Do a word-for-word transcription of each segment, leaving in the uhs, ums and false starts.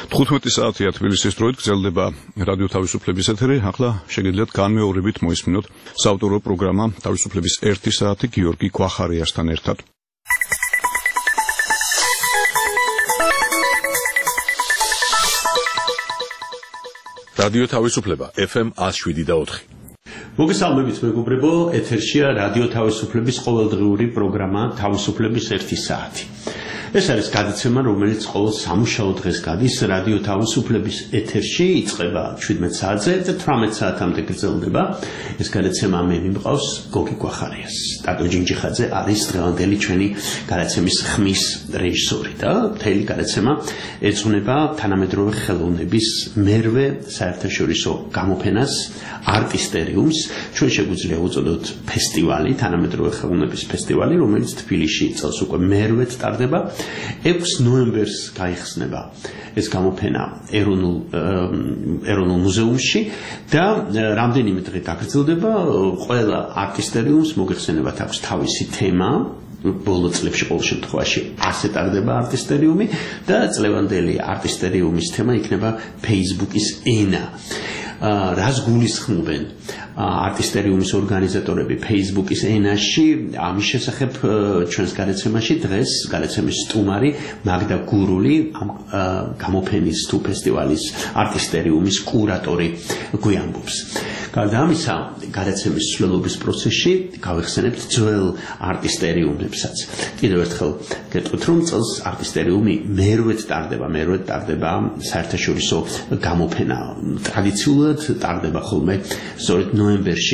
თხუთმეტი საათია თბილისის დროით გრძელდება რადიო თავისუფლების ეთერი. ახლა შეგიძლიათ განმეორებით მოისმინოთ საავტორო პროგრამა თავისუფლების ერთი საათი გიორგი ქვახარიასთან ერთად. რადიო თავისუფლება ეფ ემ one oh seven და four. მოგესალმებით მეგობრებო, ეთერშია რადიო თავისუფლების ყოველდღიური პროგრამა თავისუფლების ერთი საათი. ეს არის გადაცემა, რომელიც ყოველ სამუშაო დღეს გადის რადიო თავისუფლების ეთერში, იწყება შვიდმეტ საათზე და თვრამეტ საათამდე გრძელდება. ეს გადაცემა მე მიმყავს გოგი ქვახარიას. ტატო ჯინჯიხაძე არის დღევანდელი ჩვენი გადაცემის ხმის რეჟისორი და მთელი გადაცემა ეძღვნება თანამედროვე ხელოვნების მერვე საერთაშორისო გამოფენას არტისტერიუმს. ჩვენ შეგვიძლია უწოდოთ ფესტივალი, თანამედროვე ხელოვნების ფესტივალი, რომელიც თბილისში წელს უკვე მერვედ ტარდება. ექვსი ნოემბერს გაიხსნება ეს გამოფენა ეროვნულ ეროვნულ მუზეუმში და რამდენიმე დღე გაგრძელდება. ყველა არტისტერიუმს მოგეხსენებათ აქვს თავისი თემა. ბოლო წლებში ყოველ შემთხვევაში ასე ტარდება არტისტერიუმი და წლევანდელი არტისტერიუმის თემა იქნება Facebook-ის ენა. რას გულისხმობენ არტისტერიუმის ორგანიზატორები Facebook-ის ენაში, ამის შესახებ ჩვენს გადაცემაში დღეს გადაცემის სტუმარი მაგდა გურული, ამ გამოფენის თუ ფესტივალის არტისტერიუმის კურატორი გვიამბობს. გარდა ამისა, გადაცემის მსვლელობის პროცესში გავიხსენებთ ძველ არტისტერიუმებსაც. კიდევ ერთხელ გეტყვით, რომ წელს არტისტერიუმი მერვედ ტარდება, მერვედ ტარდება საერთაშორისო გამოფენა. ტრადიციულად ტარდება ხოლმე სწორედ ნოემბერში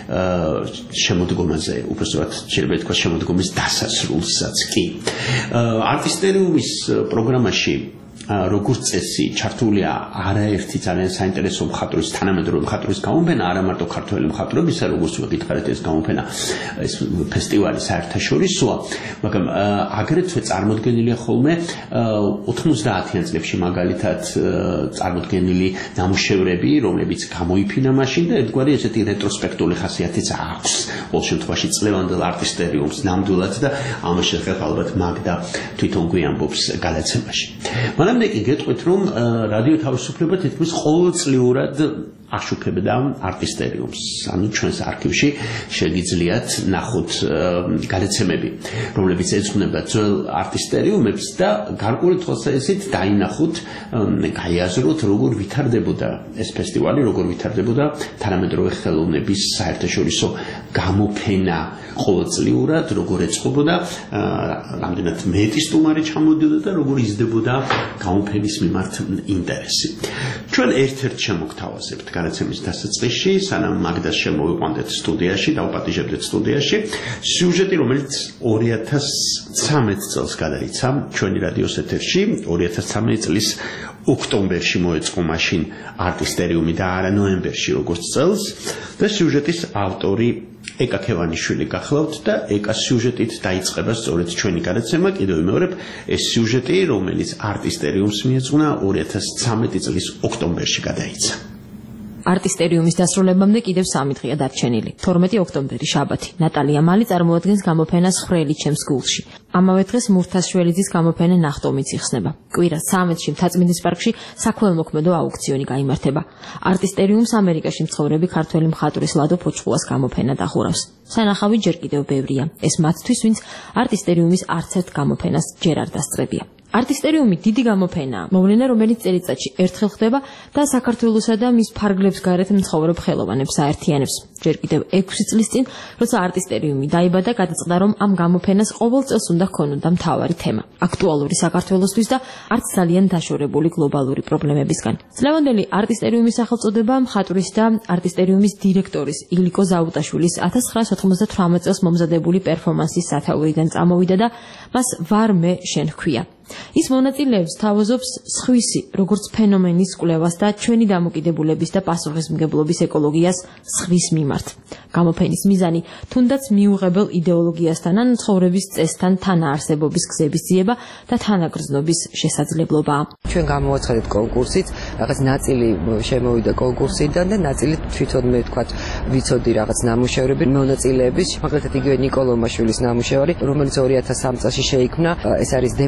შემოდგომაზე, უბრალოდ შეიძლება ითქვას შემოდგომის დასასრულსაც კი. არტისტერიუმის პროგრამაში როგორც წესი ჩართულია არაერთი ძალიან საინტერესო მხატვრის, თანამედროვე მხატვრის გამოფენა, არა მარტო ქართველი მხატვრებისა, როგორც ვეკითხარით, ეს გამოფენა, ეს ფესტივალი საერთაშორისოა, მაგრამ აგრეთვე წარმოდგენილია ხოლმე ოთხმოცდაათიან წლებში მაგალითად წარმოდგენილი ნამუშევრები, რომლებიც გამოიფინა მაშინ და ერთგვარი ესეთი რეტროსპექტული ხასიათიც აქვს ყოველ შემთხვევაში წლევანდელ არტისტერიუმს ნამდვილად და ამას შესახებ ალბათ მაგდა თვითონ გვიამბობს გადაცემაში. მანამდე კი გეტყვით, რომ რადიო თავისუფლება თითქმის ყოველწლიურად აშუქებდა არტისტერიუმს. ანუ ჩვენს არქივში შეგიძლიათ ნახოთ გადაცემები, რომლებიც ეძღვნება ძველ არტისტერიუმებს და გარკვეული თვალსაზრისით დაინახოთ, გაიაზროთ, როგორ ვითარდებოდა ეს ფესტივალი, როგორ ვითარდებოდა თანამედროვე ხელოვნების საერთაშორისო გამოფენა ყოველწლიურად, როგორ ეწყობოდა, რამდენად მეტი სტუმარი ჩამოდიოდა და როგორ იზრდებოდა გამოფენის მიმართ ინტერესი. ჩვენ ერთ-ერთ შემოგთავაზებთ გადაცემის დასაწყისში, სანამ მაგდას შემოვიყვანდეთ სტუდიაში, დავპატიჟებდეთ სტუდიაში, სიუჟეტი, რომელიც ორი ათას ცხრამეტ წელს გადაიცა ჩვენი რადიოს ეთერში, ორი ათას ცხრამეტი წლის ოქტომბერში მოეწყო მაშინ არტისტერიუმი და არა ნოემბერში როგორც წელს და სიუჟეტის ავტორი ეკა ქევანიშვილი გახლავთ და ეკას სიუჟეტით დაიწყება სწორედ ჩვენი გადაცემა. კიდევ ვიმეორებ, ეს სიუჟეტი, რომელიც არტისტერიუმს მიეძღვნა, ორი ათას ცხრამეტი წლის ოქტომბერში გადაიცა. არტისტერიუმის დასრულებამდე კიდევ სამი დღეა დარჩენილი. თორმეტი ოქტომბერი, შაბათი. ნატალია მალი წარმოადგენს გამოფენას ხრელი ჩემს გულში. ამავე დღეს მურთაზშველიძის გამოფენა ნახტომიც იხსნება. კვირას ცამეტში მთაწმინდის პარკში საქველმოქმედო აუქციონი გაიმართება. არტისტერიუმს ამერიკაში მცხოვრები ქართველი მხატვრის ლადო ფოჩხუას გამოფენა დახურავს. სანახავი ჯერ კიდევ ბევრია. ეს მათთვის, ვინც არტისტერიუმის არც ერთ გამოფენას ჯერ არ დასწრებია. არტისტერიუმი დიდი გამოფენაა, მოვლენა, რომელიც წელიწადში ერთხელ ხდება და საქართველოსა და მის ფარგლებს გარეთ მცხოვრებ ხელოვანებს აერთიანებს. ჯერ კიდევ ექვსი წლის წინ, როცა არტისტერიუმი დაიბადა, გადაწყდა, რომ ამ გამოფენას ყოველ წელს უნდა ჰქონოდა მთავარი თემა, აქტუალური საქართველოსთვის და არც ძალიან დაშორებული გლობალური პრობლემებისგან. წლევანდელი არტისტერიუმის სახელწოდება მხატვრის და არტისტერიუმის დირექტორის ილიკო ზაუტაშვილის ათას ცხრაასი ოთხმოცდათვრამეტ წელს მომზადებული პერფორმანსის სათაურიდან წამოვიდა და მას ვარ მე შენ ჰქვია. ის მონაწილეებს თავაზობს სხვისი, როგორც ფენომენის კვლევას და ჩვენი დამოკიდებულების და პასუხისმგებლობის ეკოლოგიას სხვის მიმართ. გამოფენის მიზანი თუნდაც მიუღებელ იდეოლოგიასთან ან ცხოვრების წესთან თანაარსებობის გზების ძიება და თანაგრძნობის შესაძლებლობაა. ჩვენ გამოვაცხადეთ კონკურსით, რაღაც ნაწილი შემოვიდა კონკურსიდან და ნაწილი თვითონ მე ვთქვათ ვიცოდი რაღაც ნამუშევრები მონაწილეების, მაგალითად იგივე ნიკოლო მაშვილის ნამუშევარი, რომელიც ორი ათას სამი წელს შეიქმნა, ეს არის დე ფუნდამენტ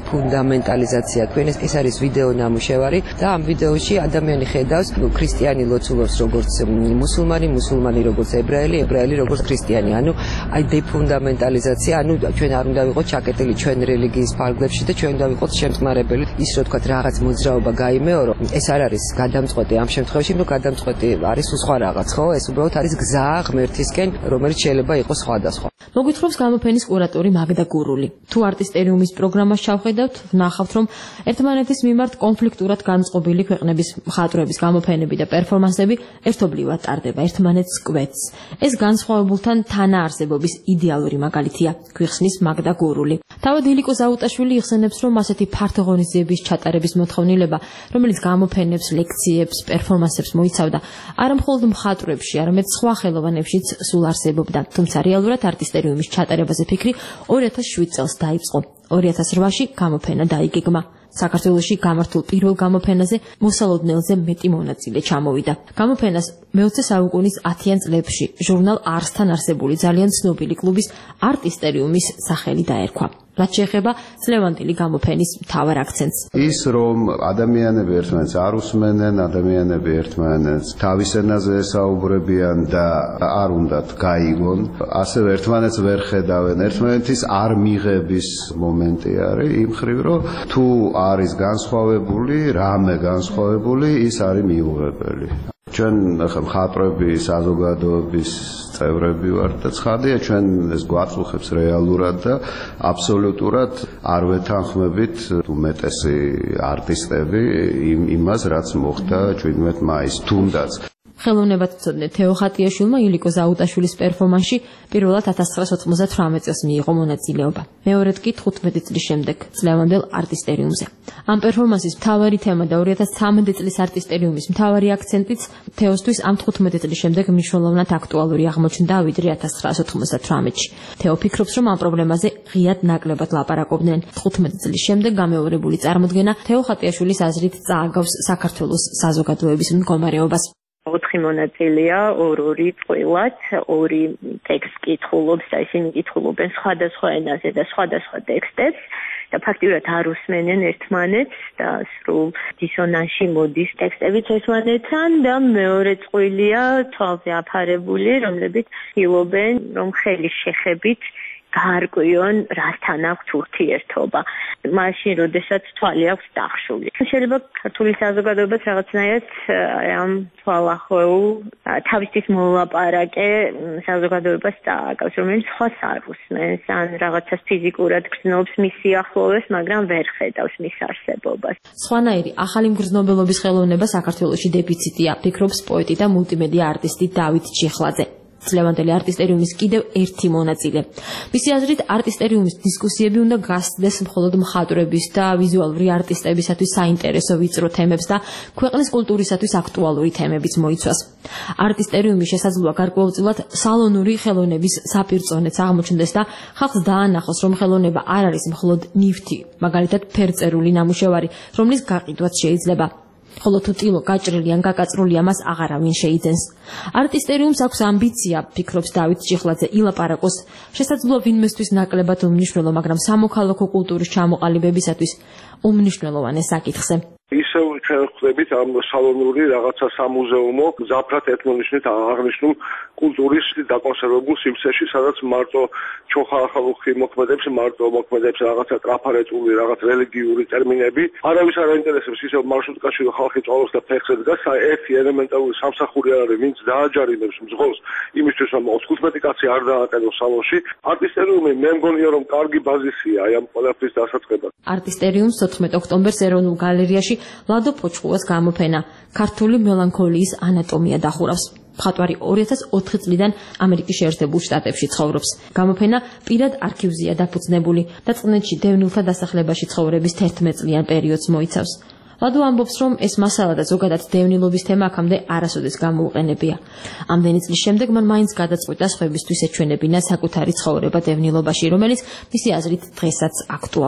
გამენტალიზაცია თქვენ ეს არის ვიდეო ნამუშევარი და ამ ვიდეოში ადამიანი ხედავს ქრისტიანი ლოცულობს როგორც მუსულმანი, მუსულმანი როგორც ებრაელი, ებრაელი როგორც ქრისტიანი. ანუ აი დეფუნდამენტალიზაცია, ანუ ჩვენ არ უნდა ვიყოთ ჩაკეტილი ჩვენ რელიგიის ფარგლებში და ჩვენ უნდა ვიყოთ შემწყნარებელი. ის რო თქვა რაღაც მოძრაობა გაიმეორო, ეს არ არის გადამწყვეტი ამ შემთხვევაში, რომ გადამწყვეტი არის სხვა რაღაც, ხო? ეს უბრალოდ არის გზა ღმერთისკენ, რომელიც შეიძლება იყოს სხვადასხვა. მოგვითხრობს გამოფენის კურატორი მაგდა გურული. თუ არტისტერიუმის პროგრამას ჩავხედავთ, ვნახავთ, რომ ერთმანეთის მიმართ კონფლიქტურად განწყობილი ქვეყნების მხატვრების გამოფენები და პერფორმანსები ერთობლივად ტარდება, ერთმანეთს კვეთს. ეს განსხვავებულთან თანაარსებობის იდეალური მაგალითია, გვიხსნის მაგდა გურული. თავად ილიკო ზაუტაშვილი იხსენებს, რომ ასეთი ფართო ღონისძიების ჩატარების მოთხოვნილება, რომელიც გამოფენებს, ლექციებს, პერფორმანსებს მოიცავდა, არა მხოლოდ მხატვრებში, არამედ სხვა ხელოვანებშიც სულ არსებობდა. თუმცა რეალურად არტისტერიუმის ჩატარებაზე ფიქრი ორი ათას შვიდ წელს დაიწყო. ორი ათას რვაში გამოფენა დაიგეგმა. საქართველოში გამართულ პირველ გამოფენაზე მოსალოდნელზე მეტი მონაწილე ჩამოვიდა. გამოფენას მეოცე საუკუნის ათიან წლებში ჟურნალ არსთან არსებული ძალიან ცნობილი კლუბის არტისტერიუმის სახელი დაერქვა. რაც შეეხება წლევანდელი გამოფენის მთავარ აქცენტს. ის რომ ადამიანები ერთმანეთს არ უსმენენ, ადამიანები ერთმანეთს თავის ენაზე ესაუბრებიან და არ უნდათ გაიგონ, ასევე ერთმანეთს ვერ ხედავენ, ერთმანეთის არ მიღების მომენტი არის იმ ხრივ, რომ თუ არის განსხვავებული, რამე განსხვავებული, ის არის მიუღებელი. ჩვენ ახლა მხატვრები საზოგადოების წევრები ვართ და ცხადია ჩვენ ეს გვაწუხებს რეალურად და აბსოლუტურად არ ვეთანხმებით უმეტესი არტისტები იმას რაც მოხდა ჩვიდმეტ მაისს თუნდაც ხელოვნებათმცოდნე თეო ხატიაშვილმა ილიკო ზაუტაშვილის პერფორმანსში პირველად ათას ცხრაასა ოცდაათი წელს მიიღო მონაწილეობა. მეორედ კი თხუთმეტი წლის შემდეგ წლევანდელ არტისტერიუმზე. ამ პერფორმანსის მთავარი თემა და ორი ათას ცხრამეტი წლის არტისტერიუმის მთავარი აქცენტიც თეოსთვის ამ თხუთმეტი წლის შემდეგ მნიშვნელოვნად აქტუალური აღმოჩნდა ვიდრე ათას ცხრაასა ოცდათვრამეტში. თეო ფიქრობს, რომ ამ პრობლემაზე ღიად ნაკლებად ლაპარაკობდნენ. თხუთმეტი წლის შემდეგ გამეორებული წარმოდგენა თეო ხატიაშვილის აზრით წააგავს საქართველოს საზოგადოების მდგომარეობას. ოთხი მონაწილეა, ორ-ორი წყვილად, ორი ტექსტ კითხულობს და ისინი კითხულობენ სხვადასხვა ენაზე და სხვადასხვა ტექსტებს და ფაქტიურად არ უსმენენ ერთმანეთს და სრულ დისონანსში მოდის ტექსტებიც ერთმანეთთან და მეორე წყვილია თვალზე აფარებული, რომლებიც ცდილობენ, რომ ხელის შეხებით გაარკვიონ, რასთან აქვს ურთიერთობა. მაშინ, როდესაც თვალი აქვს დახშული. შეიძლება ქართული საზოგადოებაც რაღაცნაირად ამ თვალახეულ თავისთვის მოლაპარაკე საზოგადოებას დააკავს, რომელიც სხვას არ უსმენს, ან რაღაცას ფიზიკურად გრძნობს მის სიახლოვეს, მაგრამ ვერ ხედავს მის არსებობას. სხვანაირი ახალი მგრძნობელობის ხელოვნება საქართველოში დეფიციტია, ფიქრობს პოეტი და მულტიმედია არტისტი დავით ჩიხლაძე. წლევანდელი არტისტერიუმის კიდევ ერთი მონაწილე. მისი აზრით, არტისტერიუმის დისკუსიები უნდა გასცდეს მხოლოდ მხატვრების და ვიზუალური არტისტებისათვის საინტერესო ვიწრო თემებს და ქვეყნის კულტურისათვის აქტუალური თემებიც მოიცვას. არტისტერიუმის შესაძლოა გარკვეულწილად სალონური ხელოვნების საპირწონეც აღმოჩნდეს და ხალხს დაანახოს, რომ ხელოვნება არ არის მხოლოდ ნივთი, მაგალითად ფერწერული ნამუშევარი, რომლის გაყიდვაც შეიძლება. ხოლო თუ ტილო გაჭრილი ან გაკაწრულია, მას აღარავინ შეიძენს. არტისტერიუმს აქვს ამბიცია, ფიქრობს დავით ჩიხლაძე, ილაპარაკოს შესაძლოა ვინმესთვის ნაკლებად უმნიშვნელო, მაგრამ სამოქალაქო კულტურის ჩამოყალიბებისათვის უმნიშვნელოვანეს საკითხზე. ისევ ჩვენ ხვდებით ამ სალონური რაღაცა სამუზეუმო ზაფრად ეთნონიშნით აღნიშნულ კულტურის დაკონსერვებულ სივრცეში, სადაც მარტო ჩოხა-ახალუხი მოქმედებს, მარტო მოქმედებს რაღაცა ტრაფარეტული, რაღაც რელიგიური ტერმინები. არავის არ აინტერესებს ისევ მარშრუტკაში ხალხი წვალობს და ფეხზე დგას, ერთი ელემენტარული სამსახური არ არის, ვინც დააჯარიმებს მძღოლს იმისთვის, რომ თხუთმეტი კაცი არ დააყენოს სალონში. არტისტერიუმი მე მგონია, რომ კარგი ბაზისია აი ამ ყველაფრის დასაწყებად. არტისტერიუმს თოთხმეტი ოქტომბერს ეროვნულ გალერეაში ლადო ფოჩხუას გამოფენა ქართული მელანქოლიის ანატომია დახურავს. მხატვარი ორი ათას ოთხი წლიდან ამერიკის შეერთებულ შტატებში ცხოვრობს. გამოფენა პირად არქივზეა დაფუძნებული და წყნეთში დევნილთა დასახლებაში ცხოვრების თერთმეტ წლიან პერიოდს მოიცავს. ლადო ამბობს, რომ ეს მასალა და ზოგადად დევნილობის თემა აქამდე არასოდეს გამოუყენებია. ამდენი წლის შემდეგ მან მაინც გადაწყვიტა სხვებისთვის ეჩვენებინა საკუთარი ცხოვრება დევნილობაში, რომელიც მისი აზრით დღესაც აქტუალურია.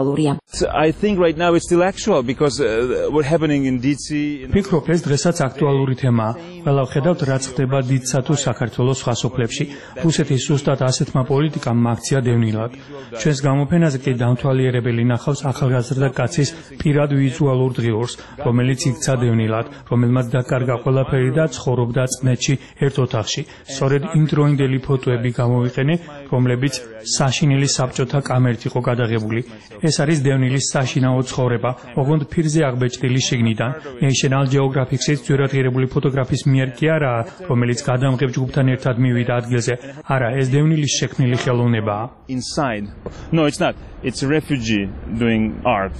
I think right now it's still actual because uh, what's happening in D C. ფიქრობ, ეს დღესაც აქტუალური თემაა. ყველა ვხედავთ, რაც ხდება დიცსა თუ საქართველოს სხვა სოფლებში. რუსეთის ზუსტად ასეთმა პოლიტიკამ აქცია დევნილად. ჩვენს გამოფენაზე კი დამთვალიერებელი ნახავს ახალგაზრდა კაცის პირად ვიზუალურ დღიურს, რომელიც იქცა დევნილად, რომელმაც დაკარგა ყველაფერი და ცხოვრობდა წყნეთში ერთ ოთახში. სწორედ იმ დროინდელი ფოტოები გამოვიყენე, რომლებიც საშინელი საბჭოთა კამერით იყო გადაღებული. ეს არის დევნილის საშინაო ცხოვრება, ოღონდ ფირზე აღბეჭდილი შიგნიდან. National Geographic-ის ძვირადღირებული ფოტოგრაფის მიერ კი არაა, რომელიც გადამღებ ჯგუფთან ერთად მივიდა ადგილზე. არა, ეს დევნილის შექმნილი ხელოვნებაა. Inside. No, it's not. It's a refugee doing art.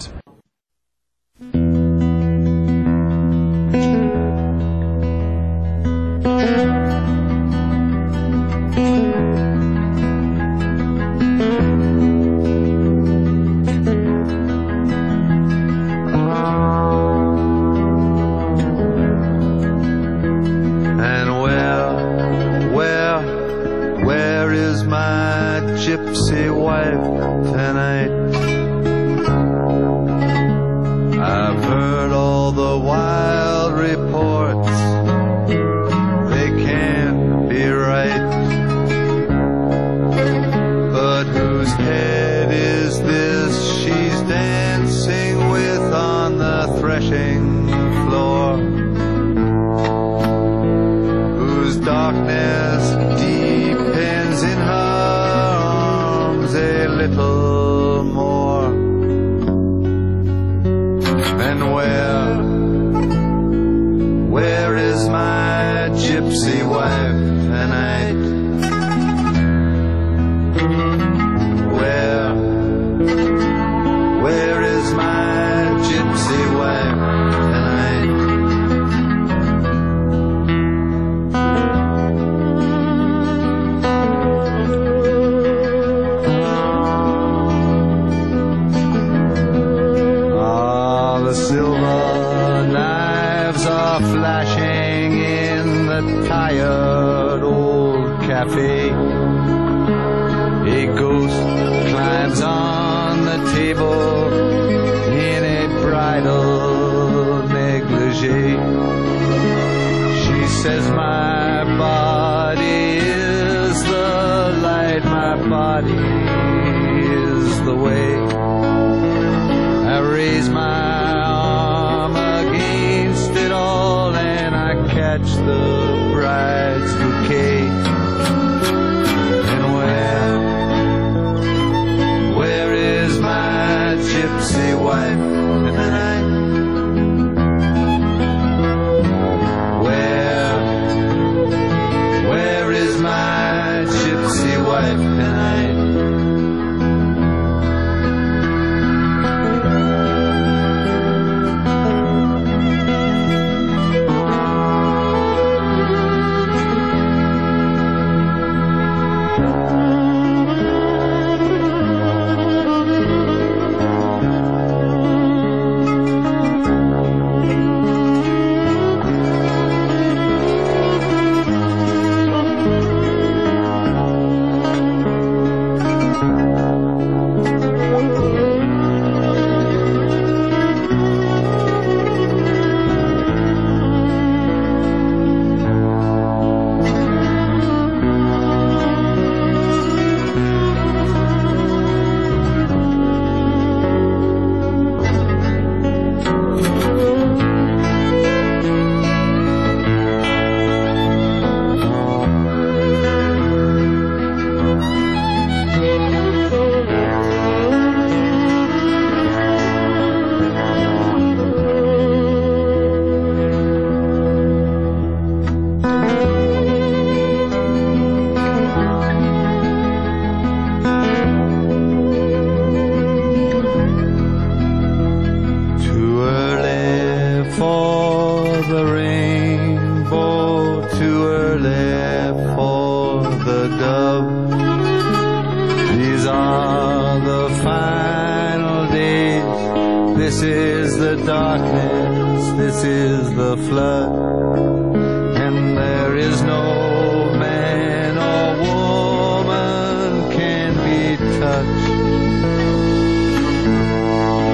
Touch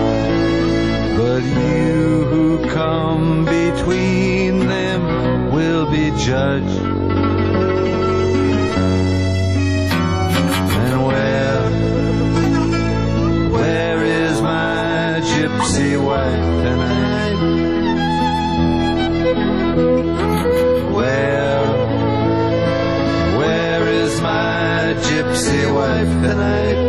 come between them will be judged. And where, where is my gypsy wife tonight? Where, where is my gypsy wife tonight?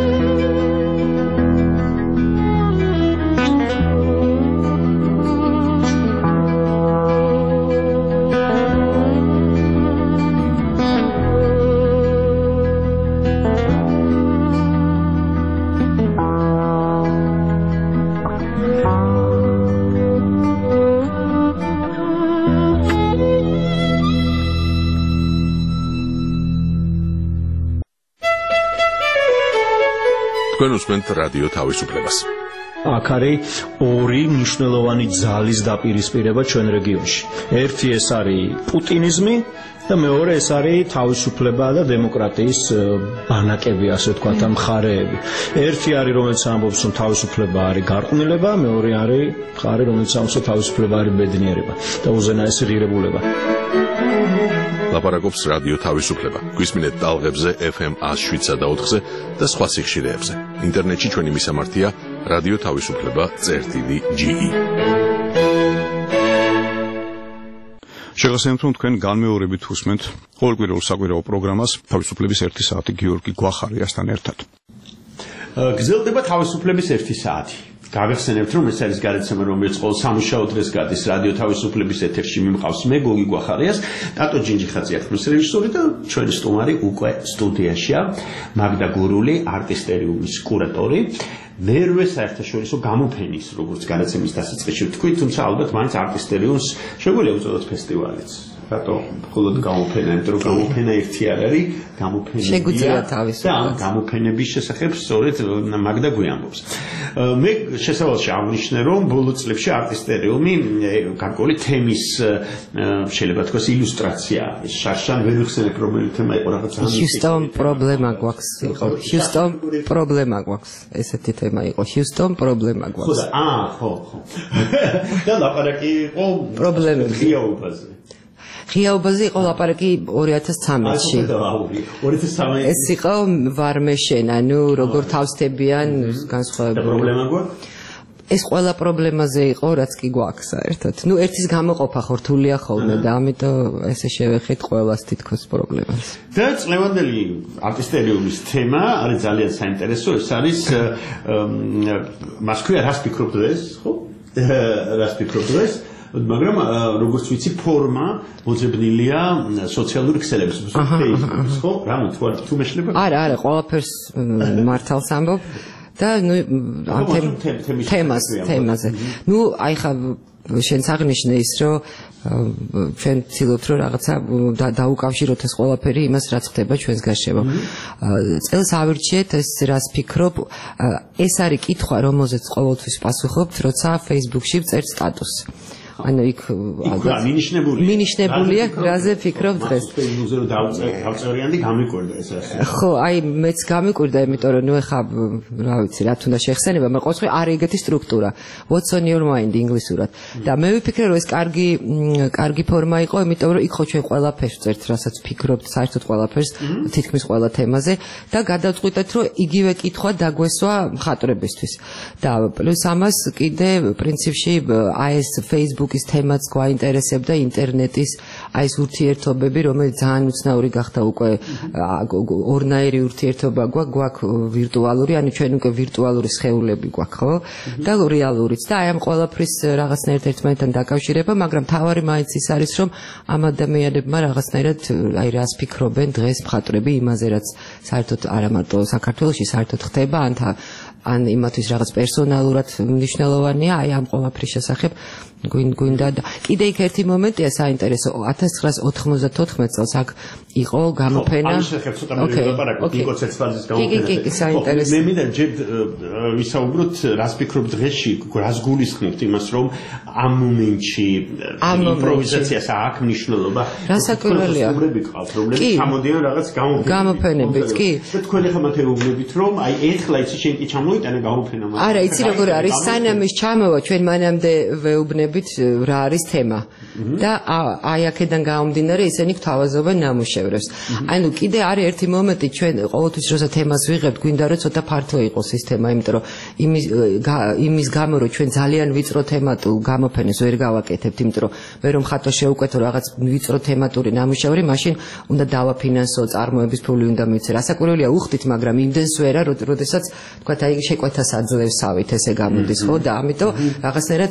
თქვენ უსმენთ რადიო თავისუფლებას. აქ არის ორი მნიშვნელოვანი ძალის დაპირისპირება ჩვენ რეგიონში. ერთი ეს არის პუტინიზმი და მეორე ეს არის თავისუფლება და დემოკრატიის ბანაკები, ასე ვთქვათ, ამ მხარეები. ერთი არის რომელიც ამბობს, რომ თავისუფლება არის გარყვნილება, მეორე არის მხარე რომელიც ამბობს, რომ თავისუფლება არის ბედნიერება და უზენაესი ღირებულება. ლაპარაკობს რადიო თავისუფლება. გვისმინეთ ტალღებზე ეფ ემ one oh seven და ოთხზე და სხვა სიხშირეებზე. ინტერნეტში ჩვენი მისამართია რადიო თავისუფლება წერტილი ჯი ი. შეგახსენებთ, რომ თქვენ განმეორებით უსმენთ ყოველკვირეულ საკვირაო პროგრამას თავისუფლების ერთი საათი გიორგი გვახარიასთან ერთად. გრძელდება თავისუფლების ერთი საათი. გავიხსენებთ, რომ ეს არის გადაცემა, რომელიც ყოველ სამუშაო დღეს გადის რადიო თავისუფლების ეთერში. მიმყავს მე გოგი გვახარიას, ტატო ჯინჯიხაძე ახმის რეჟისორი და ჩვენი სტუმარი უკვე სტუდიაშია, მაგდა გურული, არტისტერიუმის კურატორი. მერვე საერთაშორისო გამოფენის, როგორც გადაცემის დასაწყისში ვთქვით, თუმცა ალბათ მაინც არტისტერიუმს შეგვიძლია უწოდოთ ფესტივალიც. რატო მხოლოდ გამოფენა, იმიტომ რომ გამოფენა ერთი არ არის, გამოფენები შეგვიძლია თავისუფლად. და გამოფენების შესახებ სწორედ მაგდა გვიამბობს. მე შესავალში აღნიშნე, რომ ბოლო წლებში არტისტერიუმი გარკვეული თემის შეიძლება თქვას ილუსტრაცია არის. შარშან ვერ ვიხსენებ რომელი თემა იყო რაღაცა. Houston პრობლემა გვაქვს იყო. Houston პრობლემა გვაქვს. ესეთი თემა იყო. Houston პრობლემა გვაქვს. ხო და აა ხო ხო. და ლაპარაკი იყო პრობლემებზე. ღიაობაზე. ღიაობაზე იყო ლაპარაკი ორი ათას ცხრამეტში. ეს იყო ვარმეშენ, ანუ როგორ თავსდებიან განსხვავებული. პრობლემა გვაქვს? ეს ყველა პრობლემაზე იყო, რაც კი გვაქვს საერთოდ. ნუ ერთის გამოყოფა ხორთულია ხოლმე და ამიტომ ესე შევეხეთ ყველას თითქოს პრობლემას. და წლევანდელი არტისტერიუმის თემა არის ძალიან საინტერესო, ეს არის მას ქვია რას ფიქრობ დღეს, ხო? რას ფიქრობ დღეს? მაგრამ როგორც ვიცი ფორმა მოძებნილია სოციალური ქსელების, Facebook-ის, ხო? რა მოთხოვარ თუ მეშლება? არა, არა, ყველაფერს მართალს ამბობ და ნუ ამ თემას, თემაზე. ნუ აი ხა შენც აღნიშნე ის, რომ ჩვენ ვცდილობთ რომ რაღაცა დაუკავშიროთ ეს ყველაფერი იმას, რაც ხდება ჩვენს გარშემო. წელს ავირჩიეთ ეს რას ფიქრობ, ეს არის კითხვა, რომელზეც ყოველთვის პასუხობთ, როცა Facebook-ში ვწერთ სტატუსს. ანუ იქ მინიშნებულია მინიშნებულია რაზე ფიქრობ დღეს Facebook-ზე რომ დავწერიანდი გამიკვირდა ეს ასე ხო აი მეც გამიკვირდა იმიტომ რომ ნუ ეხა რა ვიცი რა თუნდა შეხსენება მაგრამ ყოველთვის არის ეგეთი სტრუქტურა what's on your mind ინგლისურად და მე ვიფიქრე რომ ეს კარგი კარგი ფორმა იყო იმიტომ რომ იქ ხო ჩვენ ყველაფერს წერთ რასაც ფიქრობთ საერთოდ ყველაფერს თითქმის ყველა თემაზე და გადავწყვიტეთ რომ იგივე კითხვა დაგვესვა მხატვრებისთვის და პლუს ამას კიდე პრინციპში აი ეს Facebook ის თემაც გვაინტერესებდა ინტერნეტის აი ეს ურთიერთობები რომელიც ძალიან უცნაური გახდა უკვე ორნაირი ურთიერთობა გვაქვს ვირტუალური ანუ ჩვენ უკვე ვირტუალური სხეულები გვაქვს ხო და რეალურიც და აი ამ ყველაფრის რაღაცნაირად ერთმანეთთან დაკავშირება მაგრამ თავარი მაინც ის არის რომ ამ ადამიანებმა რაღაცნაირად აი რას ფიქრობენ დღეს მხატვრები იმაზე რაც საერთოდ არა მარტო საქართველოში საერთოდ ხდება ან ან იმათვის რაღაც პერსონალურად მნიშვნელოვანია აი ამ ყველაფრის შესახებ გვინდა და კიდე იქ ერთი მომენტია საინტერესო ათას ცხრაას ოთხმოცდათოთხმეტ წელს აქ იყო გამოფენა ოკეი ნიკოცეც ფაზის გამოფენა კი კი საინტერესო მე მინდა ჯერ ვისაუბროთ რას ფიქრობ დღეში რას გულისხმობთ იმას რომ ამ მომენტში იმპროვიზაციას აქ მნიშვნელობა რასაკვირველია პრობლემები გამოდიან რაღაც გამოფენებიც კი და თქვენ ახლა მათ ეუბნებით რომ აი ეხლა იცი შენ კი ჩამოიტანე გამოფენა არა იცი როგორ არის სანამ ის ჩამოვა ჩვენ მანამდე ვეუბნებ განსაკუთრებით რა არის თემა და აი აქედან გამომდინარე ისინი გვთავაზობენ ნამუშევრებს. ანუ კიდე არის ერთი მომენტი ჩვენ ყოველთვის როცა თემას ვიღებთ გვინდა რომ ცოტა ფართო იყოს ის თემა, იმიტომ რომ იმის იმის გამო რომ ჩვენ ძალიან ვიწრო თემატურ გამოფენას ვერ გავაკეთებთ, იმიტომ რომ მე რომ ხატო შევკვეთო რაღაც ვიწრო თემატური ნამუშევრი, მაშინ უნდა დავაფინანსო, წარმოების ფული უნდა მივცე. რასაკვირველია უხდით, მაგრამ იმდენს ვერა, როდესაც თქვა აი შეკვეთას აძლევს სავით ესე გამოდის, ხო და ამიტომ რაღაცნაირად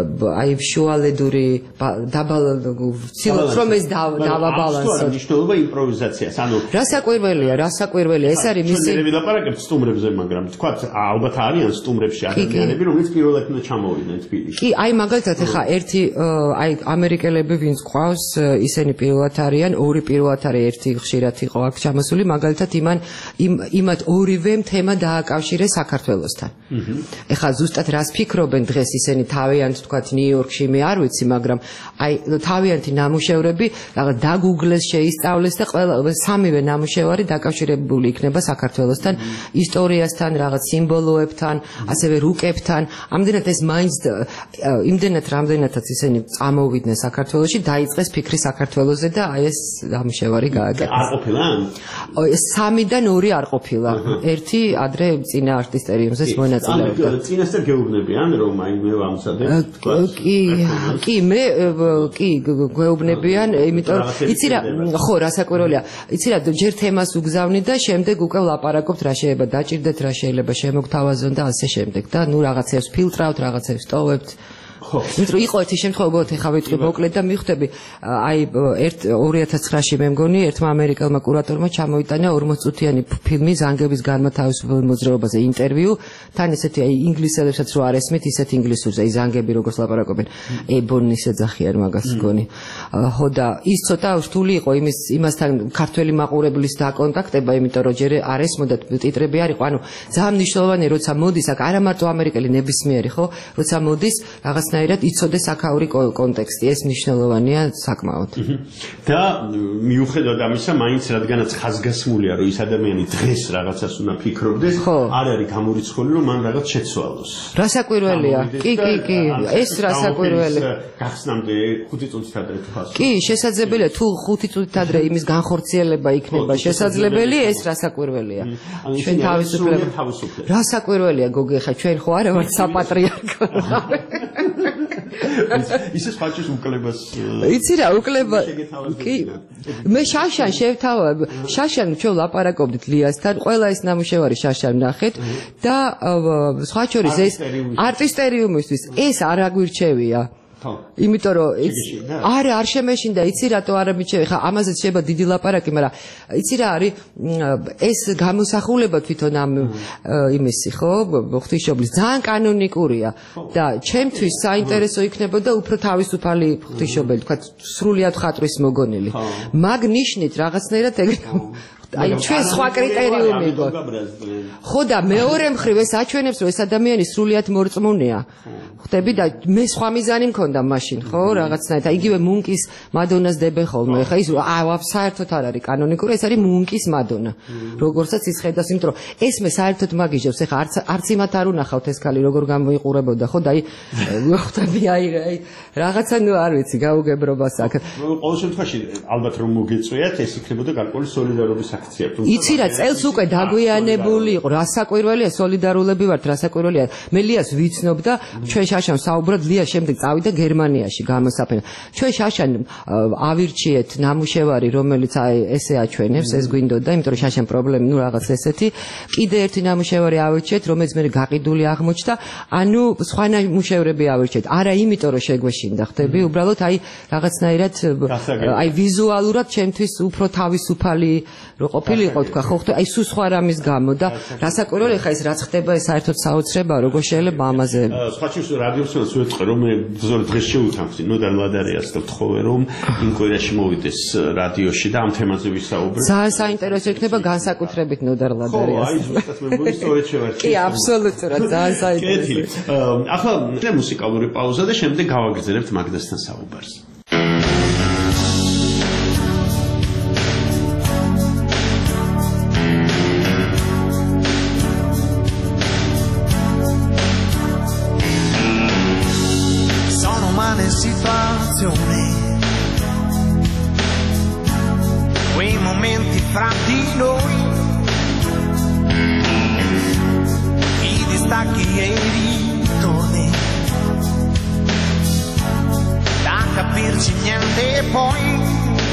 აი შუალედური დაბალ ვცილობთ რომ ეს დავაბალანსოთ. ეს მნიშვნელობა იმპროვიზაციას, ანუ რასაკვირველია, რასაკვირველია, ეს არის მისი მე ვილაპარაკებ სტუმრებზე, მაგრამ თქვა ალბათ არიან სტუმრებში ადამიანები, რომლებიც პირველად უნდა ჩამოვიდნენ თბილისში. კი, აი მაგალითად ახლა ერთი აი ამერიკელები ვინც ყავს, ისინი პირველად არიან, ორი პირველად არის, ერთი ხშირად იყო აქ ჩამოსული, მაგალითად იმან იმათ ორივემ თემა დააკავშირეს საქართველოსთან. ეხლა ზუსტად რას ფიქრობენ დღეს ისინი თავიანთ თქვათ ნიუ-იორკში, მე არ ვიცი, მაგრამ აი თავიანთი ნამუშევრები რაღაც დაგუგლეს, შეისწავლეს და ყველა სამივე ნამუშევარი დაკავშირებული იქნება საქართველოსთან, ისტორიასთან, რაღაც სიმბოლოებთან, ასევე რუკებთან. ამდენად ეს მაინც იმდენად რამდენადაც ისინი წამოვიდნენ საქართველოში, დაიწყეს ფიქრი საქართველოზე და აი ეს ნამუშევარი გააკეთეს. არ ყოფილა? ეს სამიდან ორი არ ყოფილა. ერთი ადრე წინა არტისტერიუმზე მონაწილეობდა. წინასწარ გეუბნებიან რომ აი მე ვამზადებ. კი, კი, მე კი გვეუბნებიან, იმიტომ რომ იცი რა, ხო, რასაკვირველია. იცი რა, ჯერ თემას უგზავნით და შემდეგ უკვე ვლაპარაკობთ რა შეიძლება დაჭირდეთ, რა შეიძლება შემოგთავაზონ და ასე შემდეგ და ნუ რაღაცებს ფილტრავთ, რაღაცებს ტოვებთ. იმიტომ იყო ერთი შემთხვევა, ეხლა ვიტყვი მოკლედ და მივხვდები, აი ორი ათას ცხრაში მე მგონი ერთმა ამერიკელმა კურატორმა ჩამოიტანა ორმოც წუთიანი ფილმი ზანგების განმათავისუფლებელ მოძრაობაზე ინტერვიუ, თან ესეთი აი ინგლისელებსაც რო არ ესმით, ისეთ ინგლისურზე, აი ზანგები როგორც ლაპარაკობენ, ებონის ეძახიან მაგას მგონი. ხო და ის ცოტა რთული იყო იმის იმასთან ქართველი მაყურებლის დაკონტაქტება, იმიტომ რომ ჯერ არ ესმოდათ ტიტრები არ იყო, ანუ ძალიან მნიშვნელოვანია, როცა მოდის აქ არა მარტო ამერიკელი ნებისმიერი, ხო, როცა მოდის რაღაც ნაირად იცოდეს აქაური კონტექსტი, ეს მნიშვნელოვანია საკმაოდ. და მიუხედავად ამისა, მაინც რადგანაც ხაზგასმულია, რომ ის ადამიანი დღეს რაღაცას უნდა ფიქრობდეს, არ არის გამორიცხული, რომ მან რაღაც შეცვალოს. რასაკვირველია. კი, კი, კი, ეს რასაკვირველია. გახსნამდე ხუთი წუთით ადრე თქვას. კი, შესაძლებელია, თუ ხუთი წუთით ადრე იმის განხორციელება იქნება შესაძლებელი, ეს რასაკვირველია. ჩვენ თავისუფლება. რასაკვირველია, გოგი, ხა ჩვენ ხო არა ვართ საპატრიარქო. ისე სხვაჭის უკლებას იცი რა უკლება კი მე შაშან შევთავაზ შაშან ჩვენ ლაპარაკობდით ლიასთან ყველა ეს ნამუშევარი შაშან ნახეთ და სხვა შორის ეს არტისტერიუმისთვის ეს არ აგვირჩევია იმიტომ რომ არა არ შემეშინდა იცი რატო არ მიჩევი ხა ამაზე შეიძლება დიდი ლაპარაკი მაგრამ იცი რა არის ეს გამოსახულება თვითონ ამ იმისი ხო ღვთისმშობლის ძალიან კანონიკურია და ჩემთვის საინტერესო იქნებოდა უფრო თავისუფალი ღვთისმშობელი თქვა სრულიად ხატვის მოგონილი მაგ ნიშნით რაღაცნაირად ეგრე აი ჩვენ სხვა კრიტერიუმი გქონდა ხო და მეორე მხრივ ეს აჩვენებს რომ ეს ადამიანი სრულიად მორწმუნეა ხვდები და მე სხვა მიზანი მქონდა მაშინ ხო რაღაცნაირად აი იგივე მუნკის მადონას დებენ ხოლმე ხა ის აა საერთოდ არ არის კანონიკური ეს არის მუნკის მადონა როგორცაც ის ხედავს იმიტომ რომ ეს მე საერთოდ მაგიჟებს ეხა არც არც იმათ არ უნახავთ ეს ქალი როგორ გამოიყურებოდა ხო და აი ხვდები აი რაღაცა ნუ არ ვიცი გაუგებრობას აქ ყოველ შემთხვევაში ალბათ რომ მოგეწვიათ ეს იქნებოდა გარკვეული სოლიდარობის იცი რა წელს უკვე დაგვიანებული იყო რასაკვირველია სოლიდარულები ვართ რასაკვირველია მე ლიას ვიცნობ და ჩვენ შაშან საუბრად ლია შემდეგ წავიდა გერმანიაში გამოსაფენა ჩვენ შაშან ავირჩიეთ ნამუშევარი რომელიც აი ესე აჩვენებს ეს გვინდოდა იმიტომ რომ შაშან პრობლემი ნუ რაღაც ესეთი კიდე ერთი ნამუშევარი ავირჩიეთ რომელიც მე გაყიდული აღმოჩნდა ანუ სხვა ნამუშევრები ავირჩიეთ არა იმიტომ რომ შეგვეშინდა ხდები უბრალოდ აი რაღაცნაირად აი ვიზუალურად ჩემთვის უფრო თავისუფალი რო ყოფილიყო თქვა ხო ხტო აი სულ სხვა რამის გამო და რასაკვირველია ხა ეს რაც ხდება ეს საერთოდ საოცრება როგორ შეიძლება ამაზე სხვა შეიძლება რადიოსანაც ვეთყე რომ მე ზოგადად დღეს შევუთანხმდი ნოდარ ლადარიას და ვთხოვე რომ იმ კვირაში მოვიდეს რადიოში და ამ თემაზე ვისაუბროთ ძალიან საინტერესო იქნება განსაკუთრებით ნოდარ ლადარიას ხო აი ზუსტად მე მგონი სწორედ შევარჩიე კი აბსოლუტურად ძალიან საინტერესო ახლა მუსიკალური პაუზა და შემდეგ გავაგრძელებთ მაგდასთან საუბარს nazione, quei momenti fra di noi, i distacchi e i ritorni, da capirci niente poi,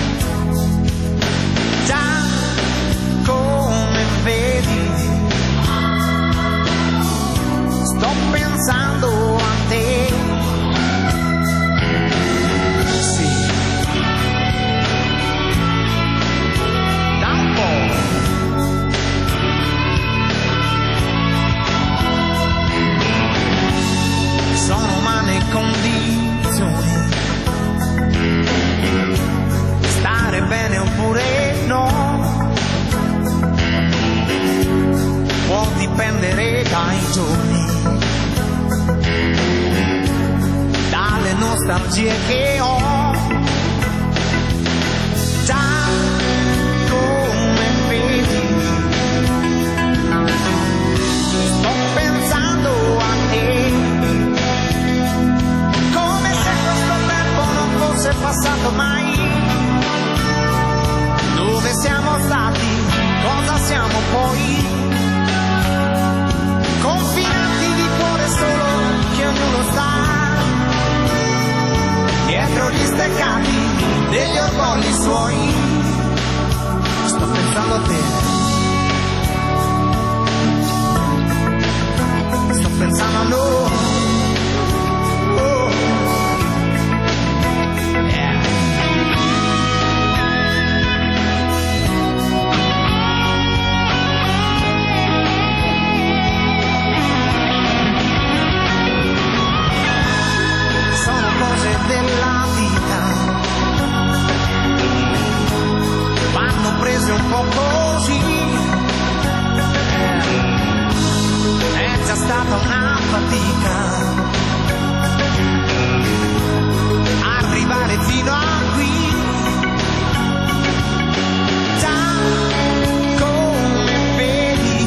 già come vedi, sto pensando a te. Sì, da un po'. Sono umane condizioni, stare bene oppure no, può dipendere dai giorni, dalle nostalgie che ho, già come vedi, sto pensando a te, come se questo tempo non fosse passato mai. Dove siamo stati, cosa siamo poi, confinati di cuore solo che ognuno sta dietro gli steccati degli orgogli suoi. Sto pensando a te, sto pensando a noi. Oh. Yeah. Sono cose della vita, vanno prese un po' così, è già stata una fatica arrivare fino a qui, già come vedi,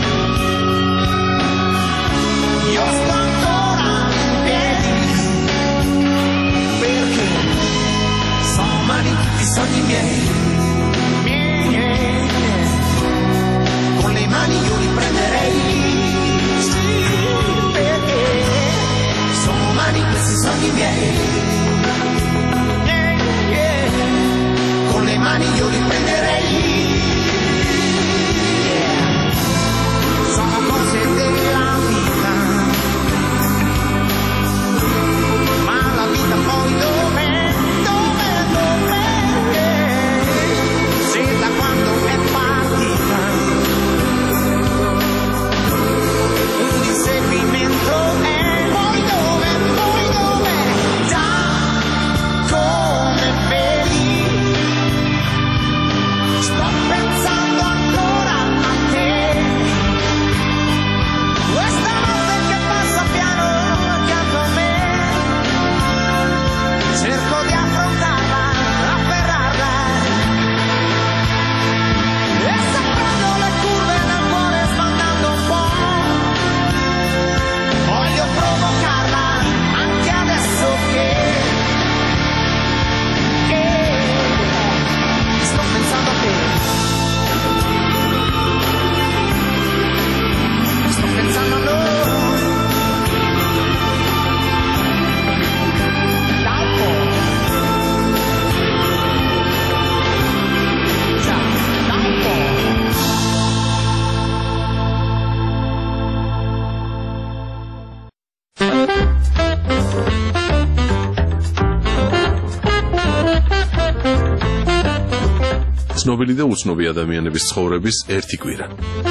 io sto ancora in piedi, perché sono umani tutti i sogni miei, miei, miei. Con le mani io li prenderei, sì, perché sono umani questi sogni miei, miei, miei. Con le mani io li prenderei, yeah. Sono cose della vita, ma la vita poi dov'è, dov'è, dov'è, se da quando è partita un inseguimento è, poi dov'è, poi dov'è, già come vedi, sto pensando ancora a te, questa notte che passa piano accanto a me, cerco di affrontarla, afferrarla, e se prendo le curve nel cuore sbandando un po', voglio provocarla anche adesso che, che sto pensando a te, sto pensando a noi, da un po', già, da un po'. ცნობილი და უცნობი ადამიანების ცხოვრების ერთი კვირა.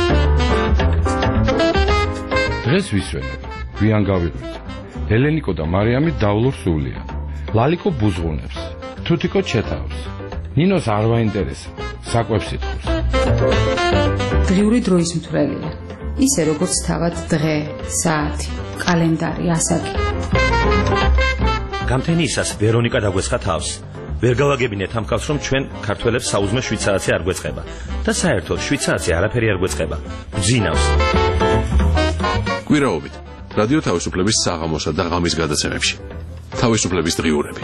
დღეს ვისვენებ, გვიან გავიღვიძე. ელენიკო და მარიამი დავლურ სულია. ლალიკო ბუზღუნებს, თუთიკო ჩეთავს. ნინოს არ ვაინტერესა, საკვებს ითხოვს. დღიური დროის მთვრელია. ისე როგორც თავად დღე, საათი, კალენდარი, ასაკი. გამთენიისას ვერონიკა დაგვეცხა თავს. ვერ გავაგებინეთ ამ ხალხს, რომ ჩვენ ქართველებს საუზმე შვიდ საათი არ გვეწყება და საერთოდ შვიდ საათი არაფერი არ გვეწყება. გძინავს. კვირაობით რადიო თავისუფლების საღამოსა და ღამის გადაცემებში. თავისუფლების დღიურები.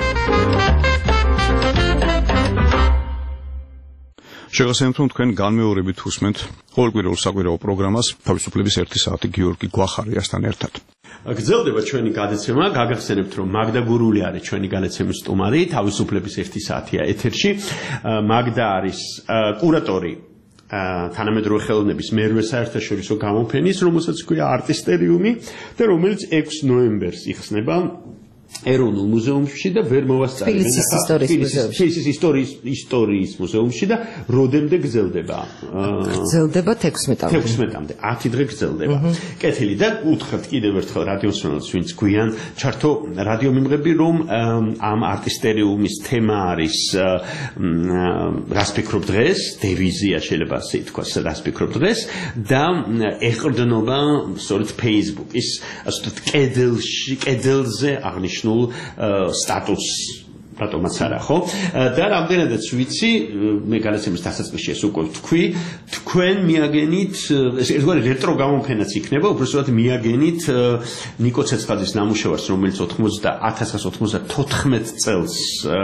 შეგახსენებთ, რომ თქვენ განმეორებით უსმენთ ყოველკვირეულ საკვირაო პროგრამას თავისუფლების ერთი საათი გიორგი გვახარიასთან ერთად. გრძელდება ჩვენი გადაცემა, გაგახსენებთ, რომ მაგდა გურული არის ჩვენი გადაცემის სტუმარი, თავისუფლების ერთი საათია ეთერში. მაგდა არის კურატორი თანამედროვე ხელოვნების მერვე საერთაშორისო გამოფენის, რომელსაც ქვია არტისტერიუმი და რომელიც ექვსი ნოემბერს იხსნება ეროვნულ მუზეუმში და ვერ მოვასწარებ. თბილისის ისტორიის მუზეუმში. თბილისის ისტორიის ისტორიის მუზეუმში და როდემდე გრძელდება? გრძელდება თექვსმეტამდე. თექვსმეტამდე, ათი დღე გრძელდება. კეთილი და უთხრათ კიდევ ერთხელ რადიოსმენელს, ვინც გვიან ჩართო რადიომიმღები, რომ ამ არტისტერიუმის თემა არის რას ფიქრობ დღეს, დევიზია შეიძლება ასე ითქვას, რას ფიქრობ დღეს და ეყრდნობა სწორედ Facebook-ის ასე ვთქვათ კედელში, კედელზე აღნიშნულ სტატუს რატომაც არა ხო და რამდენადაც ვიცი მე გადაცემის დასაწყისში ეს უკვე თქვი თქვენ მიაგენით ეს ერთგვარი რეტრო გამოფენაც იქნება უბრალოდ მიაგენით ნიკო ცეცხაძის ნამუშევარს რომელიც ათას ათას ოცდათოთხმეტ წელს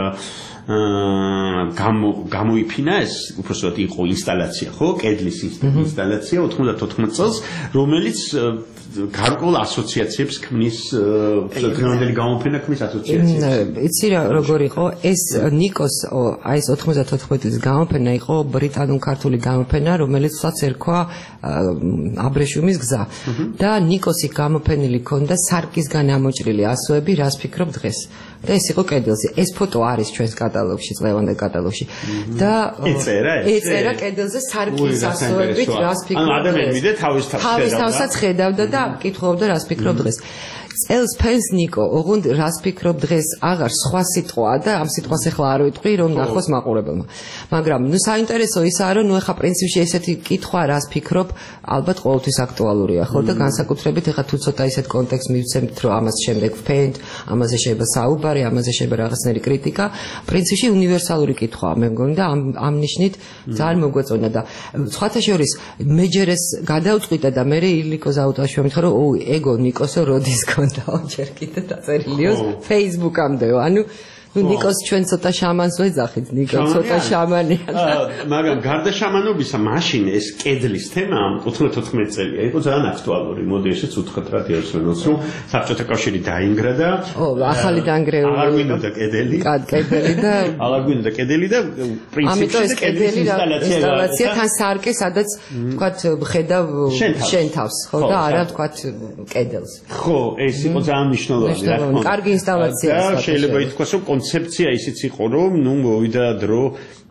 გამო გამოიფინა ეს უბრალოდ იყო ინსტალაცია ხო კედლის ინსტალაცია ოცდათოთხმეტ წელს რომელიც გარკვეულ ასოციაციებს ქმნის დღევანდელი გამოფენა ქმნის ასოციაციებს. იცი რა როგორ იყო ეს ნიკოს აი ეს ოცდათოთხმეტის გამოფენა იყო ბრიტანულ-ქართული გამოფენა რომელიცაც ერქვა აბრეშუმის გზა და ნიკოსი გამოფენილი ქონდა სარკისგან ამოჭრილი ასოები რას ფიქრობ დღეს და ეს იყო კედელზე ეს ფოტო არის ჩვენს კატალოგში წლევანდელ კატალოგში და ეწერა ეწერა კედელზე სარკის ასოებით რას ფიქრობ ანუ ადამიანი მიდე თავის თავის თავსაც ხედავდა და კითხულობდა რას ფიქრობ დღეს წელს ფენს ნიკო ოღონდ რას ფიქრობ დღეს აღარ სხვა სიტყვაა და ამ სიტყვას ახლა არ ვიტყვი რომ ნახოს მაყურებელმა მაგრამ ნუ საინტერესო ისაა რომ ნუ ახლა პრინციპში ესეთი კითხვა რას ფიქრობ ალბათ ყოველთვის აქტუალურია ხო და განსაკუთრებით ახლა თუ ცოტა ისეთ კონტექსტს მივცემთ რომ ამას შემდეგ ვფენთ ამაზე შეიძლება საუბარი ამაზე შეიძლება რაღაცნაირი კრიტიკა პრინციპში უნივერსალური კითხვაა მე მგონი და ამ ამ ნიშნით ძალიან მოგვეწონა და სხვათა შორის მე ჯერ ეს გადავწყვიტა და მე ილიკო ზაუტაშვილი მითხრა რომ ო ეგო ნიკოსო როდის და ჯერ კიდე დაწერილიო Facebook-ამდე. ანუ ნუ ნიკოს ჩვენ ცოტა შამანს ვეძახით, ნიკო ცოტა შამანია. მაგრამ გარდა შამანობისა, მაშინ ეს კედლის თემა ოცდათოთხმეტ წელია იყო ძალიან აქტუალური. მოდი ესეც უთხრათ რადიოსმენელს, რომ საბჭოთა კავშირი დაინგრა და ო, ახალი დანგრეული. აღარ გვინდა კედელი. კედელი და აღარ გვინდა კედელი და პრინციპში ეს კედლის ინსტალაცია თან სარკე, სადაც თქვათ ხედავ შენ თავს, ხო და არა თქვათ კედელს. ხო, ეს იყო ძალიან მნიშვნელოვანი რა თქმა უნდა. კარგი ინსტალაციაა. შეიძლება ითქვას, რომ კონცეფცია ისიც იყო რომ ნუ მოვიდა დრო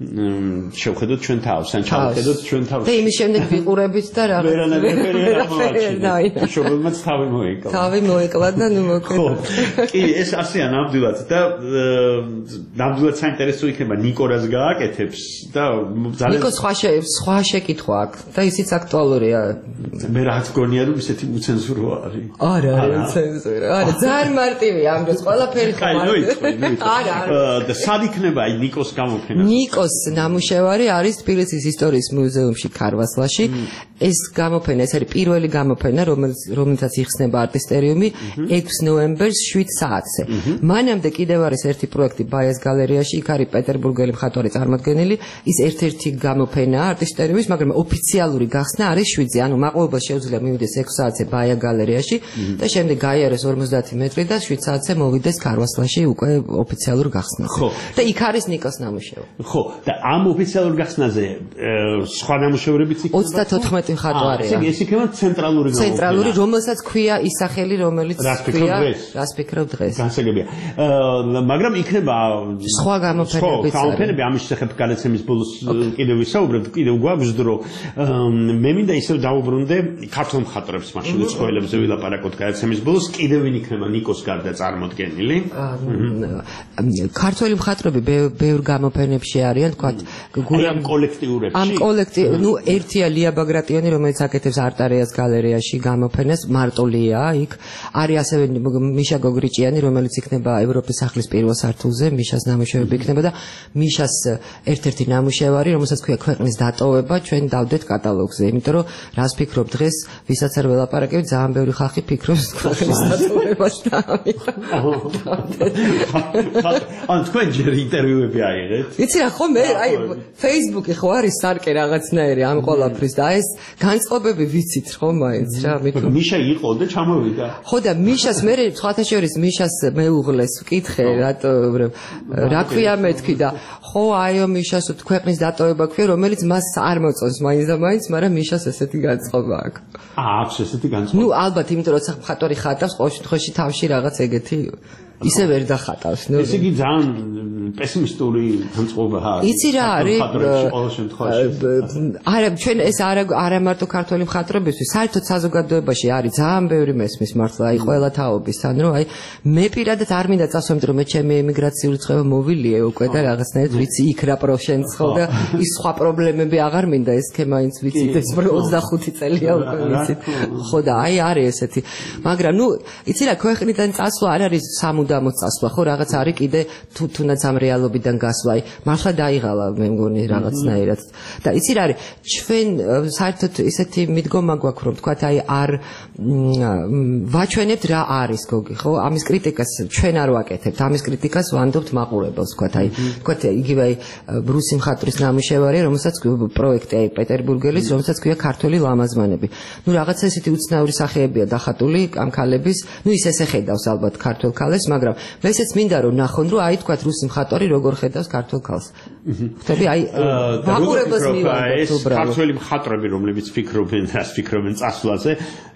შევხედოთ ჩვენ თავს ან ჩავხედოთ ჩვენ თავს და იმის შემდეგ ვიყურებით და რაღაც ვერანაირ აღმოაჩინეთ შობელმაც თავი მოეკლა თავი მოეკლა და ნუ მოკლედ ხო კი ეს ასეა ნამდვილად და ნამდვილად საინტერესო იქნება ნიკორას გააკეთებს და ძალიან ნიკო სხვა სხვა შეკითხვა აქვს და ისიც აქტუალურია მე რა თქონია რომ ისეთი უცენზურო არის არა არა ცენზურა არა ძალიან მარტივია ამ დროს ყველაფერი ხარ არა და სად იქნება აი ნიკოს გამოფენა ნიკოს ნამუშევარი არის თბილისის ისტორიის მუზეუმში ქარვასლაში ეს გამოფენა ეს არის პირველი გამოფენა რომელსაც იხსნება არტისტერიუმი ექვსი ნოემბერს შვიდ საათზე მანამდე კიდევ არის ერთი პროექტი ბაიას გალერეაში იქ არის პეტერბურგელი მხატვარი წარმოდგენილი ის ერთ-ერთი გამოფენაა არტისტერიუმის მაგრამ ოფიციალური გახსნა არის შვიდზე ანუ მაყურებელს შეუძლია მივიდეს ექვსი საათზე ბაია გალერეაში და შემდეგ გაიარეს ორმოცდაათი მეტრი და შვიდ საათზე მოვიდეს ქარვასლაში უკვე ოფიციალურ გახსნაზე და იქ არის ნიკოს ნამუშევარი ხო და ამ ოფიციალურ გახსნაზე სხვა ნამუშევრებიც იქნება ოცდათოთხმეტი მხატვარია ეს იქნება ცენტრალური გამოფენა ცენტრალური რომელსაც ქვია ის სახელი რომელიც ქვია რას ფიქრობ დღეს განსაგებია მაგრამ იქნება სხვა გამოფენებიც არის გამოფენები ამის შესახებ გადაცემის ბოლოს კიდევ ვისაუბრებთ კიდევ გვაქვს დრო მე მინდა ისევ დაუბრუნდე ქართულ მხატვრებს მაშინ ცხოველებზე ვილაპარაკოთ გადაცემის ბოლოს კიდევ ვინ იქნება ნიკოს გარდა წარმოდგენილი ქართველი მხატვრები ბევრ გამოფენებში არიან თქვათ ამ კოლექტიურებში ამ კოლექტივ ნუ ერთია ლია ბაგრატია გოგრიჭიანი, რომელიც აკეთებს არტარიას გალერეაში გამოფენას, მარტოლია იქ. არის ასევე მიშა გოგრიჭიანი, რომელიც იქნება ევროპის სახლის პირველ სართულზე, მიშას ნამუშევრები იქნება და მიშას ერთ-ერთი ნამუშევარი, რომელსაც ქვია ქვეყნის დატოვება, ჩვენ დავდეთ კატალოგზე, იმიტომ რომ რას ფიქრობ დღეს, ვისაც არ ველაპარაკებ, ძალიან ბევრი ხალხი ფიქრობს ქვეყნის დატოვებას და ან თქვენ ჯერ ინტერვიუები აიღეთ? იცი რა, ხო მე აი Facebook-ი ხო არის სარკე რაღაცნაირი ამ ყველაფრის და ეს განწყობები ვიცით ხო მაინც რა მithom მიშა იყო და ჩამოვიდა. ხო და მიშას მე სხვათა შორის მიშას მეუღლეს ვკითხე რატო რა ქვია მეთქი და ხო აიო მიშას ქვეყნის დატოვება ქვია რომელიც მას არ მოწონს მაინც და მაინც მაგრამ მიშას ესეთი განწყობა აქვს. აა აქვს ესეთი განწყობა. ნუ ალბათ იმიტომ რომ მხატვარი ხატავს ყოველ შემთხვევაში თავში რაღაც ეგეთი ისე ვერ დახატავს ნუ ესე იგი ძალიან პესიმისტური განწყობაა. იცი რა არის არა ჩვენ ეს არა არა მარტო ქართველი მხატვრებისთვის საერთოდ საზოგადოებაში არის ძალიან ბევრი მესმის მართლა აი ყველა თაობისთან რომ აი მე პირადად არ მინდა წასვեմ რომ მე ჩემი ემიგრაციული წვევა მოვილიე უკვე და რაღაცნაირად ვიცი იქ რა პროშენს ხო და ის სხვა პრობლემები აღარ მინდა ეს ქემაინც ვიცით ეს ოცდახუთი წელია უკვე ვიცით ხო და აი არის ესეთი მაგრამ ნუ იცი რა ქვეყნიდან წასვლა არ არის სამუდამო წასვლა ხო რაღაც არის კიდე თუნდაც ამ რეალობიდან გასვლა აი მართლა დაიღალა მე მგონი რაღაცნაირად და იცი რა არის ჩვენ საერთოდ ისეთი მიდგომა გვაქვს რომ თქვათ აი არ ვაჩვენებთ რა არის გოგი ხო ამის კრიტიკას ჩვენ არ ვაკეთებთ ამის კრიტიკას ვანდობთ მაყურებელს თქვათ აი თქვათ იგივე აი რუსი მხატვრის ნამუშევარი რომელსაც პროექტი აი პეტერბურგელის რომელსაც ქვია ქართველი ლამაზმანები ნუ რაღაცა ისეთი უცნაური სახეებია დახატული ამ ქალების ნუ ის ესე ხედავს ალბათ ქართველ ქალებს მაგრამ მე ესეც მინდა რომ ნახონ რომ აი თქვათ რუსი მხატვარი როგორ ხედავს ქართულ ქალს ხტები აი მაყურებელს მივაგდოთ უბრალოდ ქართველი მხატვრები რომლებიც ფიქრობენ რას ფიქრობენ წასვლაზე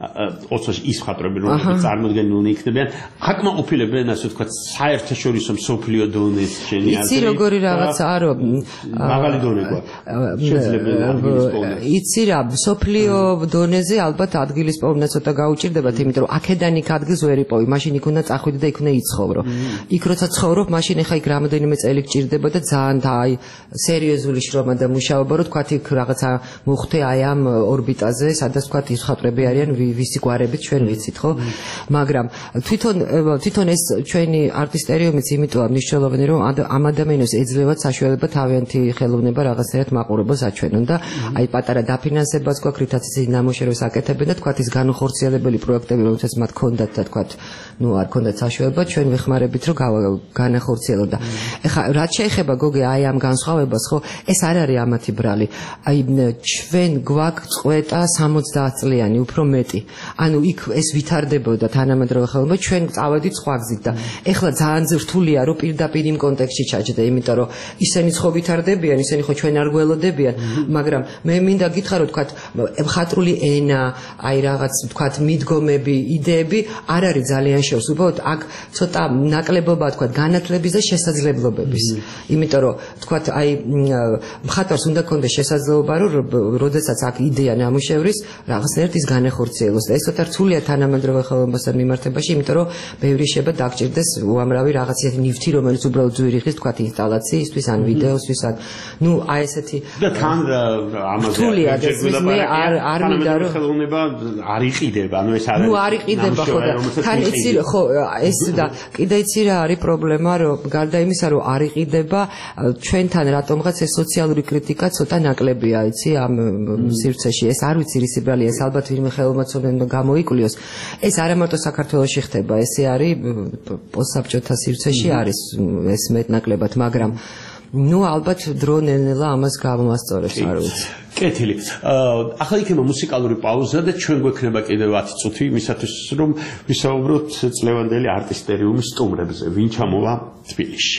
ოცოში ის მხატვრები რომლებიც წარმოდგენილნი იქნებიან აკმაყოფილებენ ასე ვთქვათ საერთაშორისო მსოფლიო დონეს შენი აზრი იცი როგორი რაღაცაა რომ მაღალი დონე გვაქვს შეიძლება იცი რა მსოფლიო დონეზე ალბათ ადგილის პოვნა ცოტა გაუჭირდებათ იმიტომ რომ აქედან იქ ადგილს ვერ იპოვი მაშინ იქ უნდა წახვიდე და იქ უნდა იცხოვრო იქ როცა ცხოვრობ მაშინ ეხა იქ რამოდენიმე წელი გჭირდება და ძალიან და აი სერიოზული შრომა და მუშაობა რომ თქვათ იქ რაღაცა მოხდე აი ამ ორბიტაზე სადაც თქვათ ის ხატრები არიან ვისი გვარებით ჩვენ ვიცით ხო მაგრამ თვითონ თვითონ ეს ჩვენი არტისტერიუმიც იმიტოა მნიშვნელოვანი რომ ამ ადამიანებს ეძლევათ საშუალება თავიანთი ხელოვნება რაღაცნაირად მაყურებელს აჩვენონ და აი პატარა დაფინანსებაც გვაქვს რითაც ის ნამუშევრებს აკეთებენ და თქვათ ის განუხორციელებელი პროექტები რომელსაც მათ ჰქონდათ და თქვათ ნუ არ ჰქონდათ საშუალება ჩვენ ვეხმარებით რომ განახორციელონ და ეხლა რაც შეეხება გოგე აი ამ განსხვავებას ხო ეს არ არის ამათი ბრალი აი ჩვენ გვაქვს წყვეტა სამოცდაათ წლიანი უფრო მეტი ანუ იქ ეს ვითარდებოდა თანამედროვე ხელოვნება ჩვენ წავედით სხვა გზით და ეხლა ძალიან რთულია რომ პირდაპირ იმ კონტექსტში ჩაჯდე იმიტომ რომ ისინი ხო ვითარდებიან ისინი ხო ჩვენ არ გველოდებიან მაგრამ მე მინდა გითხრა რომ თქვათ მხატვრული ენა აი რაღაც თქვათ მიდგომები იდეები არ არის ძალიან შორს უბრალოდ აქ ცოტა ნაკლებობა თქვათ განათლების და შესაძლებლობების იმიტომ რომ თქვათ აი მხატვარს უნდა კონდეს შესაძლებლობა რომ როდესაც აქ იდეა ნამუშევრის რაღაცნაირად ის განახორციელოს და ეს ცოტა რთულია თანამედროვე ხელოვნებასთან მიმართებაში იმიტომ რომ ბევრი შეიძლება დაგჭირდეს უამრავი რაღაც ისეთი ნივთი რომელიც უბრალოდ ძვირიღის თქვათ ინსტალაციისთვის ან ვიდეოსთვის ან ნუ აი ესეთი და თან ამაზე მე არ არ მინდა რომ ხელოვნება არ იყიდება ანუ ეს არის ნუ არ იყიდება ხო და თან იცი ხო ეს და კიდე იცი რა არის პრობლემა რომ გარდა იმისა რომ არ იყიდება ჩვენთან რატომღაც ეს სოციალური კრიტიკა ცოტა ნაკლებია იცი ამ სივრცეში ეს არ ვიცი რის ბრალია ეს ალბათ ვინმე ხელოვნებაცოდნე გამოიკვლიოს ეს არა მარტო საქართველოში ხდება ესე არის პოსტსაბჭოთა სივრცეში არის ეს მეტნაკლებად მაგრამ ნუ ალბათ დრო ნელ-ნელა ამას გამოსწორებს არ ვიცი კეთილი ახლა იქნება მუსიკალური პაუზა და ჩვენ გვექნება კიდევ ათი წუთი იმისათვის რომ ვისაუბროთ წლევანდელი არტისტერიუმის სტუმრებზე ვინ ჩამოვა თბილისში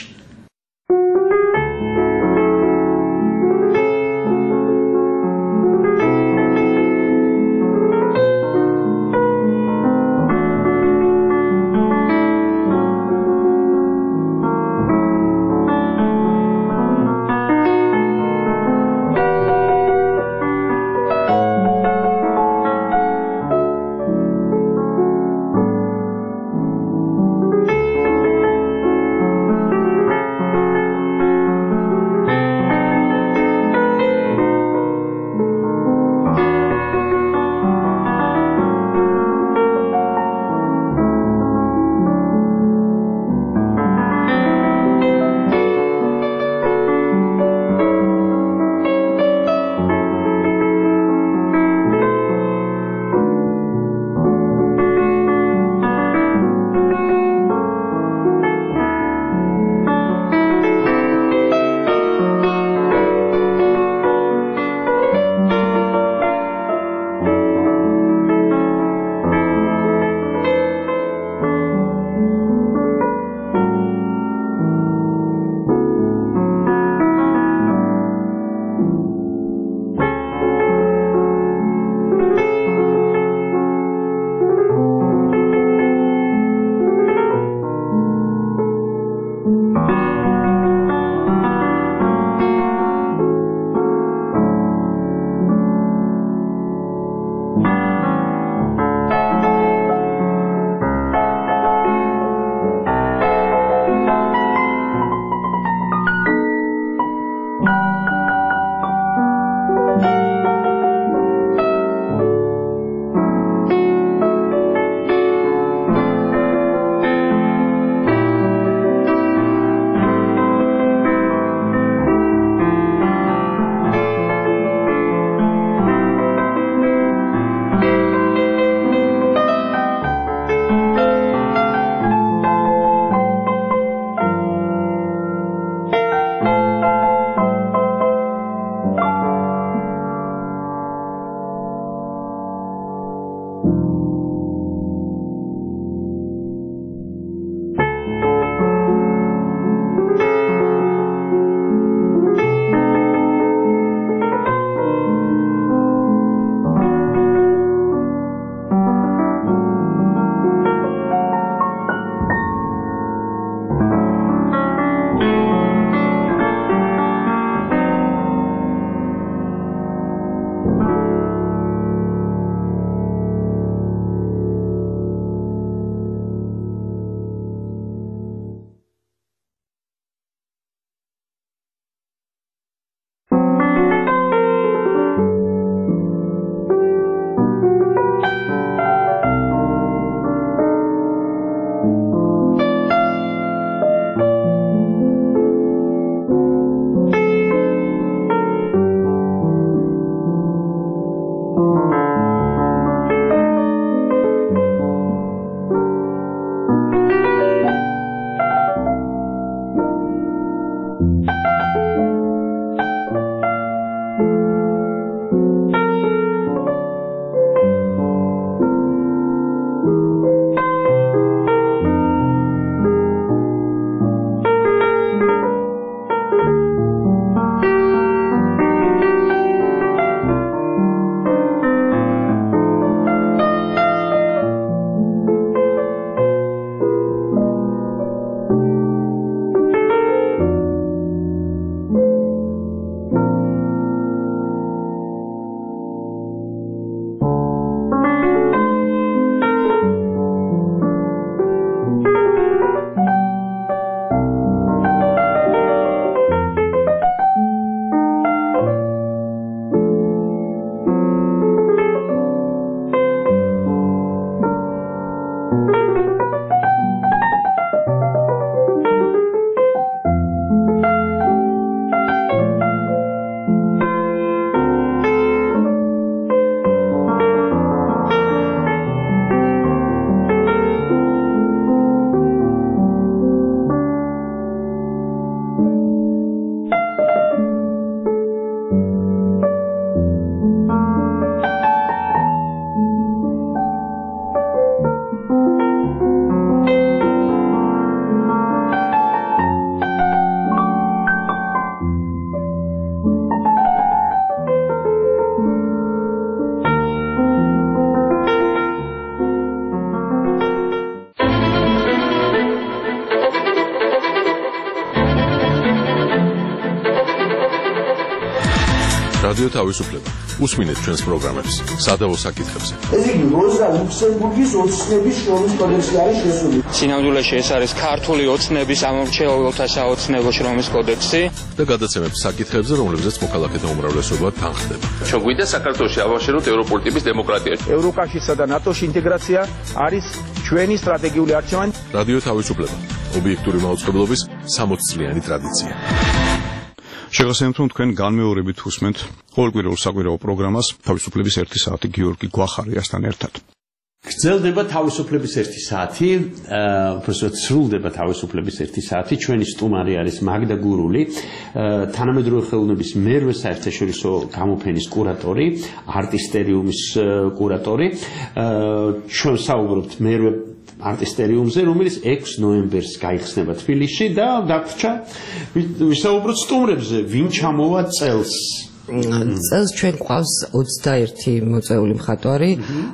რადიო თავისუფლება. უსმინეთ ჩვენს პროგრამებს სადავო საკითხებზე. ეს იგი როზა ლუქსემბურგის ოცნების შრომის კოდექსი არის შესული. სინამდვილეში ეს არის ქართული ოცნების ამორჩეულთა საოცნებო შრომის კოდექსი და გადაცემებს საკითხებზე, რომლებზეც მოქალაქეთა უმრავლესობა თანხდება. ჩვენ გვინდა საქართველოში ავაშენოთ ევროპული ტიპის დემოკრატია. ევროკავშირსა და ნატოში ინტეგრაცია არის ჩვენი სტრატეგიული არჩევანი. რადიო თავისუფლება. ობიექტური მაუწყებლობის სამოც წლიანი ტრადიცია. შეგახსენებთ, რომ თქვენ განმეორებით უსმენთ ყოველკვირეულ საკვირაო პროგრამას თავისუფლების ერთი საათი გიორგი გვახარიასთან ერთად. გრძელდება თავისუფლების ერთი საათი, უბრალოდ სრულდება თავისუფლების ერთი საათი. ჩვენი სტუმარი არის მაგდა გურული, თანამედროვე ხელოვნების მერვე საერთაშორისო გამოფენის კურატორი, არტისტერიუმის კურატორი. ჩვენ საუბრობთ მერვე არტისტერიუმზე, რომელიც ექვსი ნოემბერს გაიხსნება თბილისში და დაგვრჩა ვისაუბროთ სტუმრებზე, ვინ ჩამოვა წელს. წელს ჩვენ ყავს ოცდაერთი მოწვეული მხატვარი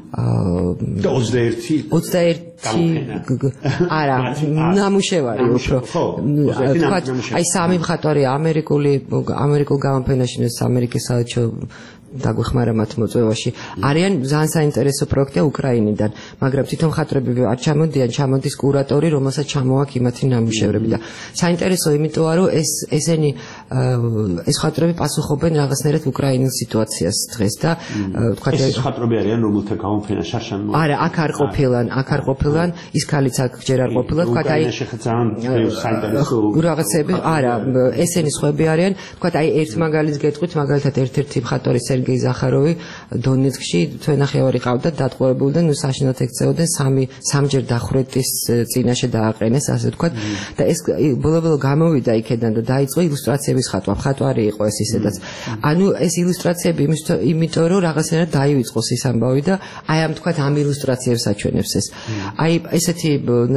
და ოცდაერთი ოცდაერთი არა ნამუშევარი უფრო აი სამი მხატვარი ამერიკული ამერიკულ გამოფენაში ამერიკის საელჩო დაგვეხმარა მათ მოწვევაში არიან ძალიან საინტერესო პროექტია უკრაინიდან მაგრამ თვითონ მხატვრები არ ჩამოდიან ჩამოდის კურატორი რომელსაც ჩამოაქვს იმათი ნამუშევრები და საინტერესო იმიტოა რომ ეს ესენი ეს მხატვრები პასუხობენ რაღაცნაირად უკრაინის სიტუაციას დღეს და თქვა ეს მხატვრები არიან რომელთა გამოფენა შაშან არა აქ არ ყოფილან აქ არ ყოფილან ის ქალიც აქ ჯერ არ ყოფილა თქვა აი საინტერესო რაღაცები არა ესენი სხვები არიან თქვა აი ერთ მაგალითს გეტყვით მაგალითად ერთ-ერთი მხატვარი სერგეი ზახაროვი დონეცკში თვენახევარი ყავდა დატყვევებული და ნუ საშინელად ექცეოდნენ სამი სამჯერ დახვრეტის წინაშე დააყენეს ასე ვთქვათ და ეს ბოლო-ბოლო გამოვიდა იქედან და დაიწყო ილუსტრაციების ხატვა მხატვარი იყო ეს ისედაც ანუ ეს ილუსტრაციები იმიტომ რომ რაღაცნაირად დაივიწყოს ის ამბავი და აი ამ ვთქვათ ამ ილუსტრაციებს აჩვენებს ეს აი ესეთი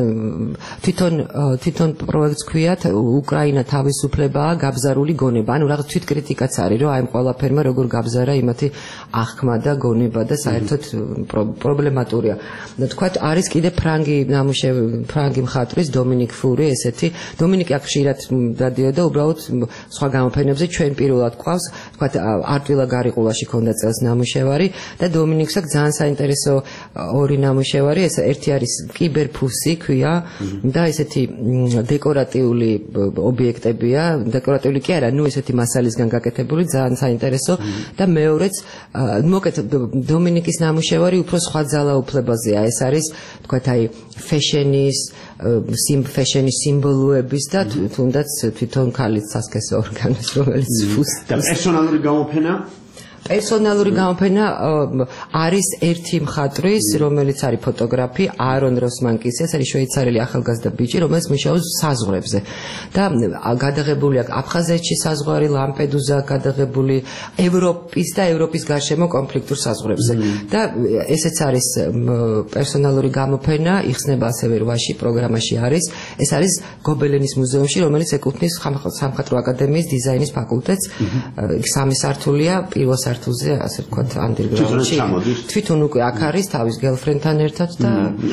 თვითონ თვითონ პროექტს ქვიათ უკრაინა თავისუფლებაა გაბზარული გონება ანუ რაღაც თვითკრიტიკაც არის რომ აი ამ ყველაფერმა როგორ გაბზარა იმათი აღქმა და გონება და საერთოდ პრობლემატურია. და თქვათ არის კიდე ფრანგი ნამუშევარი ფრანგი მხატვრის დომინიკ ფური ესეთი დომინიკი აქ ხშირად დადიოდა უბრალოდ სხვა გამოფენებზე ჩვენ პირველად ყავს თქვათ არტვილა გარიყულაში ქონდა წელს ნამუშევარი და დომინიქს აქ ძალიან საინტერესო ორი ნამუშევარი ეს ერთი არის კიბერფუსი ქვია და ესეთი დეკორატიული ობიექტებია დეკორატიული კი არა ნუ ესეთი მასალისგან გაკეთებული ძალიან საინტერესო და მეორეც მოკეთ დომინიკის ნამუშევარი უფრო სხვა ძალაუფლებაზეა ეს არის თქვათ აი ფეშენის სიმ ფეშენის სიმბოლოების და თუნდაც თვითონ ქალის სასქესო ორგანოს რომელიც ფუს და პერსონალური გამოფენა პერსონალური გამოფენა არის ერთი მხატვრის რომელიც არის ფოტოგრაფი არონ როსმანკის ეს არის შვეიცარიელი ახალგაზრდა ბიჭი რომელიც მუშაობს საზღვრებზე და გადაღებული აქვს აფხაზეთში საზღვარი ლამპედუზა გადაღებული ევროპის და ევროპის გარშემო კონფლიქტურ საზღვრებზე და ესეც არის პერსონალური გამოფენა იხსნება ასევე რვაში პროგრამაში არის ეს არის გობელენის მუზეუმში რომელიც ეკუთვნის სამხატვრო აკადემიის დიზაინის ფაკულტეტს სამი სართულია პირველ სართულზე ასე ვთქვათ ანდერგრაუნდში თვითონ უკვე აქ არის თავის გელფრენდთან ერთად და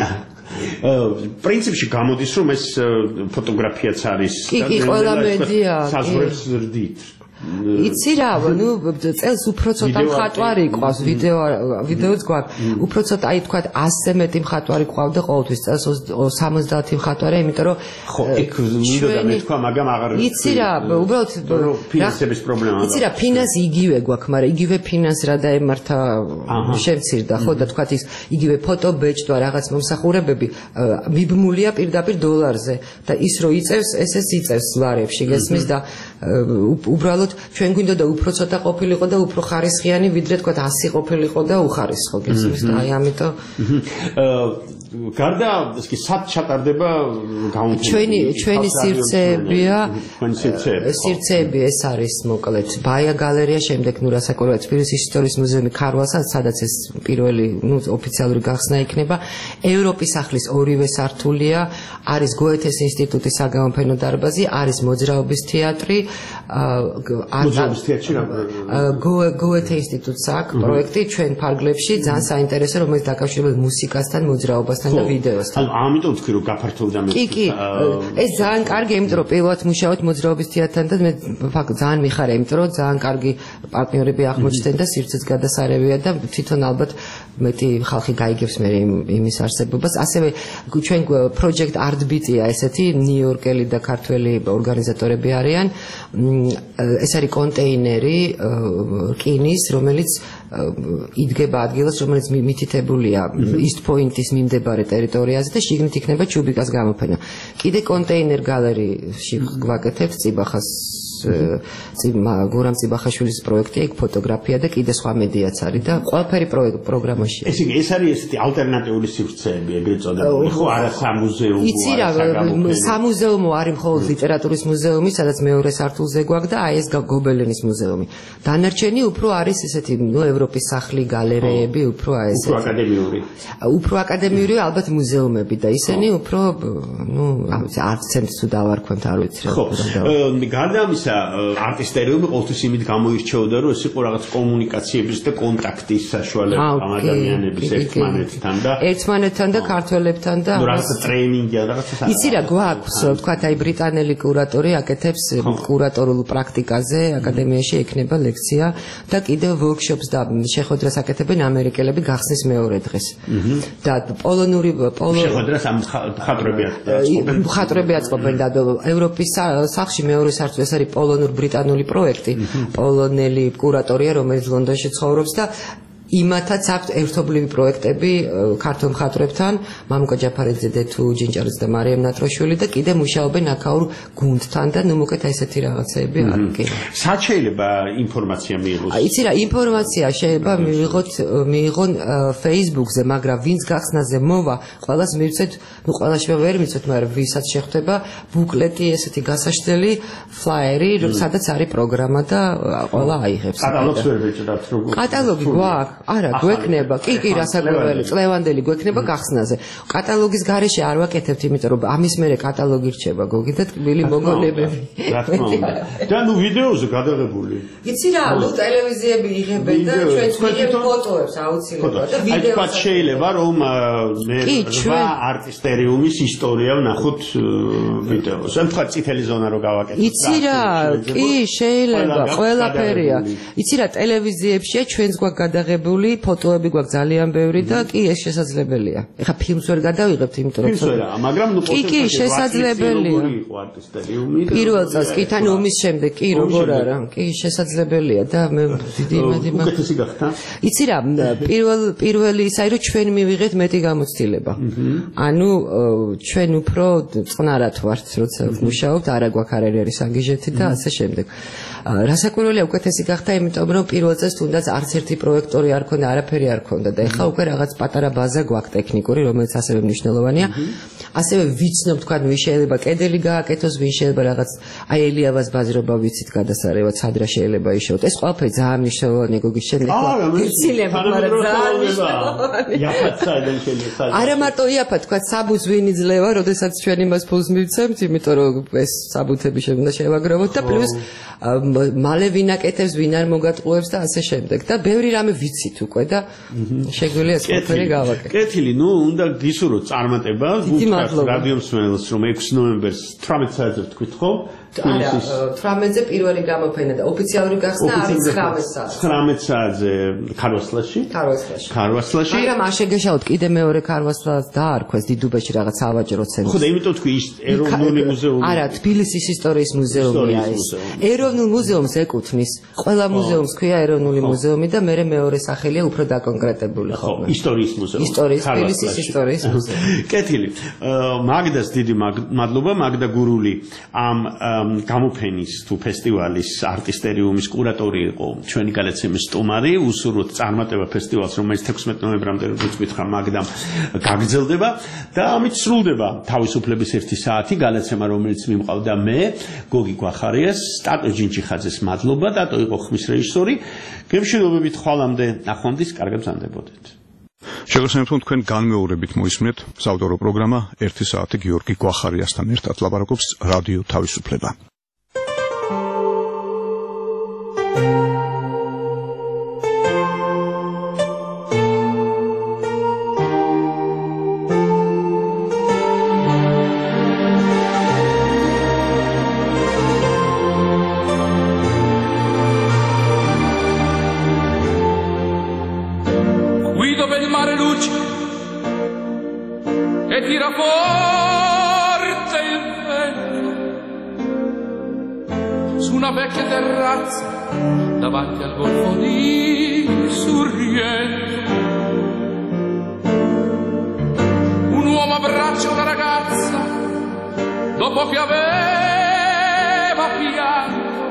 პრინციპში გამოდის რომ ეს ფოტოგრაფიაც არის კი კი ყველა მედია საზღვრებს ზრდით იცი რა, ნუ წელს უფრო ცოტა მხატვარი ყავს, ვიდეო ვიდეოც გვაქვს. უფრო ცოტა, აი თქვა ასზე მეტი მხატვარი ყავდა ყოველთვის წელს სამოცდაათი მხატვარი, იმიტომ რომ ხო, იქ მინდოდა მეთქვა, მაგრამ აღარ იცი რა, უბრალოდ ფინანსების პრობლემა. იცი რა, ფინანსი იგივე გვაქვს, მაგრამ იგივე ფინანსი რა დაემართა შემცირდა, ხო და თქვა ის იგივე ფოტობეჭდვა რაღაც მომსახურებები მიბმულია პირდაპირ დოლარზე და ის რო იწევს, ეს ეს იწევს ლარებში, გესმის და უბრალოდ ჩვენ გვინდოდა უფრო ცოტა ყოფილიყო და უფრო ხარისხიანი ვიდრე თქვა ასი ყოფილიყო და უხარისხო გესმის და აი ამიტომ გარდა ისე სად ჩატარდება გამოფენა ჩვენი ჩვენი სივრცეებია სივრცეები ეს არის მოკლედ ბაია გალერეა შემდეგ ნუ რასაკვირველია თბილისის ისტორიის მუზეუმი ქარვალსა სადაც ეს პირველი ნუ ოფიციალური გახსნა იქნება ევროპის სახლის ორივე სართულია არის გოეთეს ინსტიტუტის საგამოფენო დარბაზი არის მოძრაობის თეატრი მუზეუმის თეატრში რა გოეთე ინსტიტუტს აქვს პროექტი ჩვენ ფარგლებში ძალიან საინტერესო, რომელიც დაკავშირებულია მუსიკასთან, მოძრაობასთან და ვიდეოსთან. ანუ ამიტომ თქვი რომ გაფართოვდა მე. კი, კი. ეს ძალიან კარგი, იმიტომ რომ პირველად მუშაობთ მოძრაობის თეატრთან და მე ფაქტ ძალიან მიხარია, იმიტომ რომ ძალიან კარგი პარტნიორები აღმოჩნდნენ და სივრცეც გადასარევია და თვითონ ალბათ მეტი ხალხი გაიგებს მე იმის არსებობას. ასევე ჩვენ project Artbeat-ია ესეთი ნიუ-იორკელი და ქართველი ორგანიზატორები არიან. ეს არის კონტეინერი რკინის, რომელიც იდგება ადგილას, რომელიც მითითებულია East Point-ის მიმდებარე ტერიტორიაზე და შიგნით იქნება ჩუბიკას გამოფენა. კიდე კონტეინერ გალერეში გვაკეთებთ წიბახას გურამ წიბახაშვილის პროექტია, იქ ფოტოგრაფია და კიდე სხვა მედიაც არის და ყველაფერი პროგრამაში. ეს იგი ეს არის ესეთი ალტერნატიული სივრცეები, ეგრეთ წოდებული, ხო, არა სამუზეუმო. იცი რა, სამუზეუმო არის მხოლოდ ლიტერატურის მუზეუმი, სადაც მეორე სართულზე გვაქვს და აი ეს გობელენის მუზეუმი. დანარჩენი უფრო არის ესეთი, ნუ ევროპის სახლი, გალერეები, უფრო აი ეს. უფრო აკადემიური. უფრო აკადემიური ალბათ მუზეუმები და ისინი უფრო, ნუ, art center-ს თუ დავარქვათ, არ ვიცი რა. ხო, გარდა ამისა არტისტერიუმი ყოველთვის იმით გამოირჩეოდა, რომ ეს იყო რაღაც კომუნიკაციების და კონტაქტის საშუალება ამ ადამიანების ერთმანეთთან და ერთმანეთთან და ქართველებთან და რაღაც ტრეინინგი და რაღაცა. იცი რა გვაქვს, თქვათ აი ბრიტანელი კურატორი აკეთებს კურატორულ პრაქტიკაზე, აკადემიაში ექნება ლექცია და კიდევ workshops და შეხვედრას აკეთებენ ამერიკელები გახსნის მეორე დღეს. და პოლონური პოლონური შეხვედრას ამ მხატვრები აწყობენ. მხატვრები აწყობენ და ევროპის სახლში მეორე სართულზე ეს არის პოლონურ-ბრიტანული პროექტი, პოლონელი კურატორია, რომელიც ლონდონში ცხოვრობს და იმათაც აქვს ერთობლივი პროექტები ქართულ მხატვრებთან, მამუკა ჯაფარიძე, დეთუ ჯინჭალიძე და მარიამ ნატროშვილი და კიდე მუშაობენ აქაურ გუნდთან და ნუ მოკეთ ესეთი რაღაცეები არის კი. სად შეიძლება ინფორმაცია მიიღოს? იცი რა, ინფორმაცია შეიძლება მიიღოთ მიიღონ Facebook-ზე, მაგრამ ვინც გახსნაზე მოვა, ყველას მივცეთ, ნუ ყველას ვერ მივცეთ, მაგრამ ვისაც შეხვდება ბუკლეტი ესეთი გასაშლელი, ფლაიერი, სადაც არის პროგრამა და ყველა აიღებს. კატალოგს ვერ ვეჭდათ როგორ? კატალოგი გვაქვს. არა, გვექნება, კი, კი, რასაკვირველი, წლევანდელი გვექნება გახსნაზე. კატალოგის გარეშე არ ვაკეთებთ, იმიტომ რომ ამის მერე კატალოგი რჩება გოგი და ტკბილი მოგონებები. რა თქმა უნდა. და ნუ ვიდეოზე გადაღებული. იცი რა, ნუ ტელევიზიები იღებენ და ჩვენ ვიღებთ ფოტოებს აუცილებლად და ვიდეოს. აი, შეიძლება რომ მე რვა არტისტერიუმის ისტორია ვნახოთ ვიდეოს. ან თქვა წითელი ზონა რო გავაკეთოთ. იცი რა, კი, შეიძლება, ყველაფერია. იცი რა, ტელევიზიებშია ჩვენს გვაქვს გადაღებული ფოტოები გვაქვს ძალიან ბევრი და კი ეს შესაძლებელია. ეხლა ფილმს ვერ გადავიღებთ, იმიტომ რომ ფილმს ვერა, მაგრამ ნუ კი, კი, შესაძლებელია. პირველ წელს კი თან ომის შემდეგ კი როგორ არა, კი შესაძლებელია და მე დიდი იმედი მაქვს. უკეთესი გახდა? იცი რა, პირველ პირველი ის არის რომ ჩვენ მივიღეთ მეტი გამოცდილება. ანუ ჩვენ უფრო წყნარად ვართ, როცა მუშაობთ, არა გვაქვს არაერთი საგიჟეთი და ასე შემდეგ. რასაკვირველია უკეთესი გახდა, იმიტომ რომ პირველ წელს თუნდაც არც ერთი პროექტორი არ ქონდა, არაფერი არ ქონდა და ეხლა უკვე რაღაც პატარა ბაზა გვაქვს ტექნიკური, რომელიც ასევე მნიშვნელოვანია. ასევე ვიცნობ თქვენ ვინ შეიძლება კედელი გააკეთოს, ვინ შეიძლება რაღაც აი ელიავას ბაზრობა ვიცით გადასარევად, სადრა შეიძლება იშოვოთ. ეს ყველაფერი ძალიან მნიშვნელოვანია გოგის შენ ეხლა. იცილებ, მაგრამ ძალიან მნიშვნელოვანია. იაფად საერთოდ შეიძლება. არა მარტო იაფად, თქვენ საბუთს ვინ იძლევა, როდესაც ჩვენ იმას ფულს მივცემთ, იმიტომ რომ ეს საბუთები შეუნდა შევაგროვოთ და პლუს მალე ვინ აკეთებს, ვინ არ მოგატყუებს და ასე შემდეგ. და ბევრი რამე ვიცით უკვე და შეგვიძლია სპორტერი გავაკეთოთ. კეთილი, ნუ უნდა გისურვოთ წარმატება, გუქართ რადიო მსმენელს, რომ ექვსი ნოემბერს თვრამეტ საათზე თქვით ხო? არა, თვრამეტზე პირველი გამოფენა და ოფიციალური გახსნა არის ცხრამეტ საათზე. ცხრამეტ საათზე ქარვასლაში? ქარვასლაში. ქარვასლაში. მაგრამ არ შეგეშალოთ, კიდე მეორე ქარვასლას დაარქვეს დიდუბაში რაღაც სავაჭრო ცენტრი. ხო და იმიტომ თქვი ის ეროვნული მუზეუმი. არა, თბილისის ისტორიის მუზეუმია ეს. ეროვნულ მუზეუმს ეკუთვნის. ყველა მუზეუმს ქვია ეროვნული მუზეუმი და მე მეორე სახელია უფრო დაკონკრეტებული ხოლმე. ხო, ისტორიის მუზეუმი. ისტორიის, თბილისის ისტორიის მუზეუმი. კეთილი. მაგდას დიდი მადლობა, მაგდა გურული ამ გამოფენის თუ ფესტივალის არტისტერიუმის კურატორი იყო ჩვენი გადაცემის სტუმარი. უსურვოთ წარმატება ფესტივალს, რომელიც თექვსმეტ ნოემბრამდე როგორც გითხრა მაგდამ გაგრძელდება და ამით სრულდება თავისუფლების ერთი საათი გადაცემა, რომელიც მიმყავდა მე, გოგი გვახარიას, ტატო ჯინჩიხაძეს მადლობა, ტატო იყო ხმის რეჟისორი. გემშვიდობებით ხვალამდე, ნახვამდის, კარგად ბრძანდებოდეთ. შეგახსენებთ, თქვენ განმეორებით მოისმენთ საავტორო პროგრამა ერთი საათი გიორგი გვახარიასთან ერთად ლაპარაკობს რადიო თავისუფლება. su una vecchia terrazza davanti al golfo di Sorrento. Un uomo abbraccia una ragazza dopo che aveva pianto,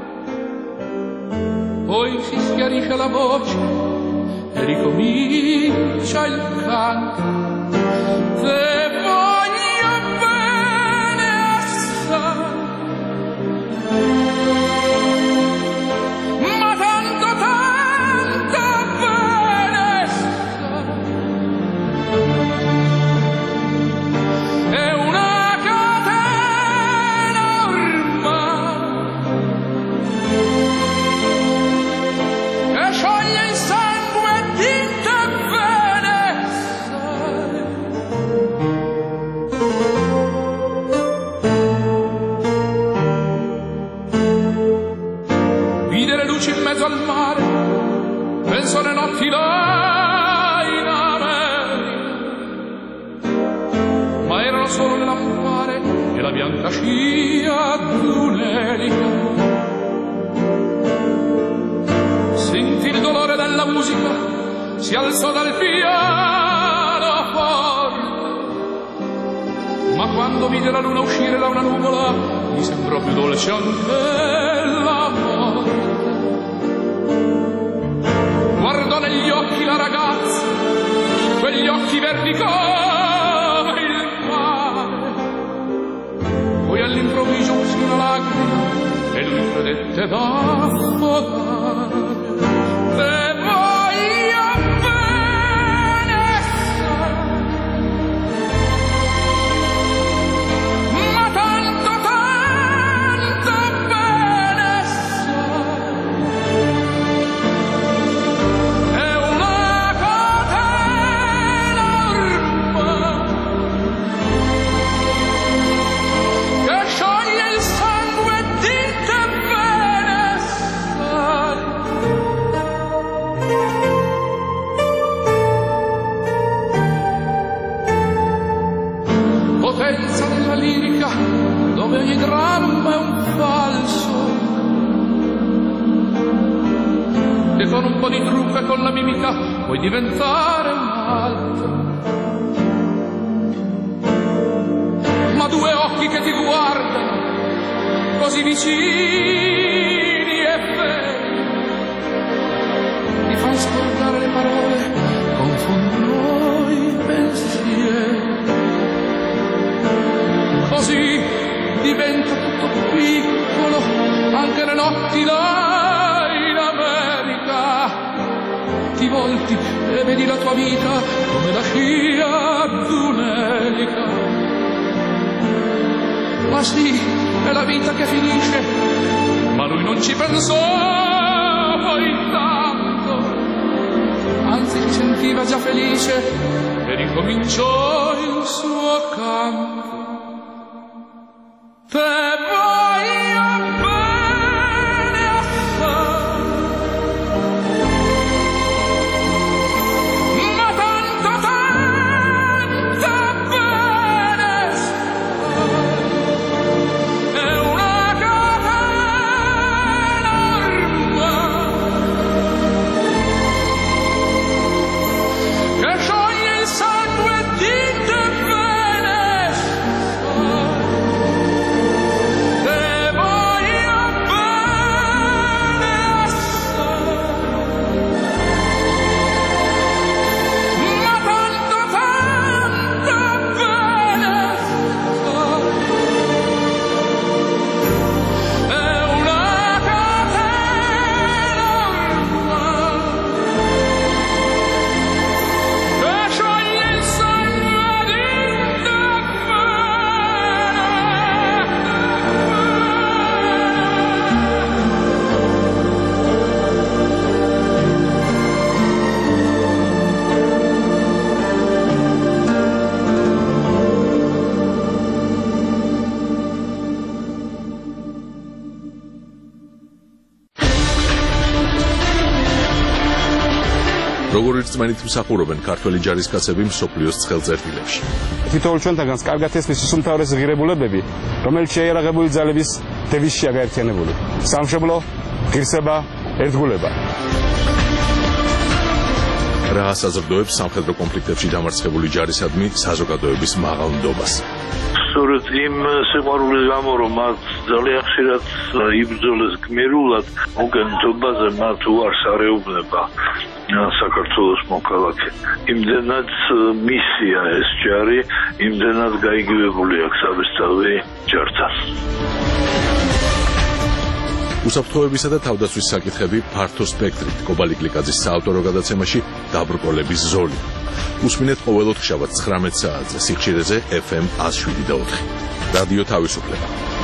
poi si schiarisce la voce e ricomincia il canto. Te voglio bene assai, ma tanto tanto bene assai. È una catena ormai che scioglie il sangue di te bene assai. Vide le luci in mezzo al mare, penso alle notti là in America, ma erano solo le lampare e la bianca scia d'un'elica. Sentì il dolore della musica, si alzò dal pianoforte, ma quando vide la luna uscire da una nuvola mi sembrò più dolce anche la morte. Guardò negli occhi la ragazza, quegli occhi verdi come il mare, poi all'improvviso uscì una lacrima e lui credette d'affogare. Te voglio bene assai, ma tanto tanto bene assai. È una catena ormai che scioglie il sangue di te bene assai. Potenza della lirica, dove ogni dramma è un falso, e con un po' di trucco e con la mimica puoi diventare un altro. Ma due occhi che ti guardano così vicini e veri ti fanno scordare le parole, confondono i pensieri. Così diventa tutto piccolo, anche le notti là in America. Ti volti e vedi la tua vita come la scia d'un'elica. Ma sì, è la vita che finisce, ma lui non ci pensò poi tanto, anzi si sentiva già felice e ricominciò il suo canto. Te voglio bene assai, ma tanto tanto bene assai. È una catena ormai che scioglie il sangue di te bene assai. როგორ რწმენით მსახურობენ ქართველი ჯარისკაცები მსოფლიოს ცხელ წერტილებში. თითოეულ ჩვენთაგანს კარგად ესმის უმთავრესი ღირებულებები, რომელიც შეიარაღებული ძალების დევიზშია გაერთიანებული. სამშობლო, ღირსება, ერთგულება. რა საზრდოებს სამხედრო კონფლიქტებში დამარცხებული ჯარისადმი საზოგადოების მაღალ ნდობას. სწორედ იმ სიყვარულის გამო, რომ მათ ძალიან ხშირად იბრძოლეს გმირულად, უკანონობაზე მათ უარს არეუბნება საქართველოს მოქალაქე. იმდენად მისია ეს ჯარი, იმდენად გაიგივებული აქვს საბესწავლი ჯართან. უსაფრთხოებისა და თავდაცვის საკითხები ფართო სპექტრით კობალი გლიკაძის საავტორო გადაცემაში დაბრკოლების ზოლი. უსმინეთ ყოველ ოთხშაბათს ცხრამეტ საათზე სიხშირეზე ეფ ემ ათს შვიდი და ოთხი. რადიო თავისუფლება.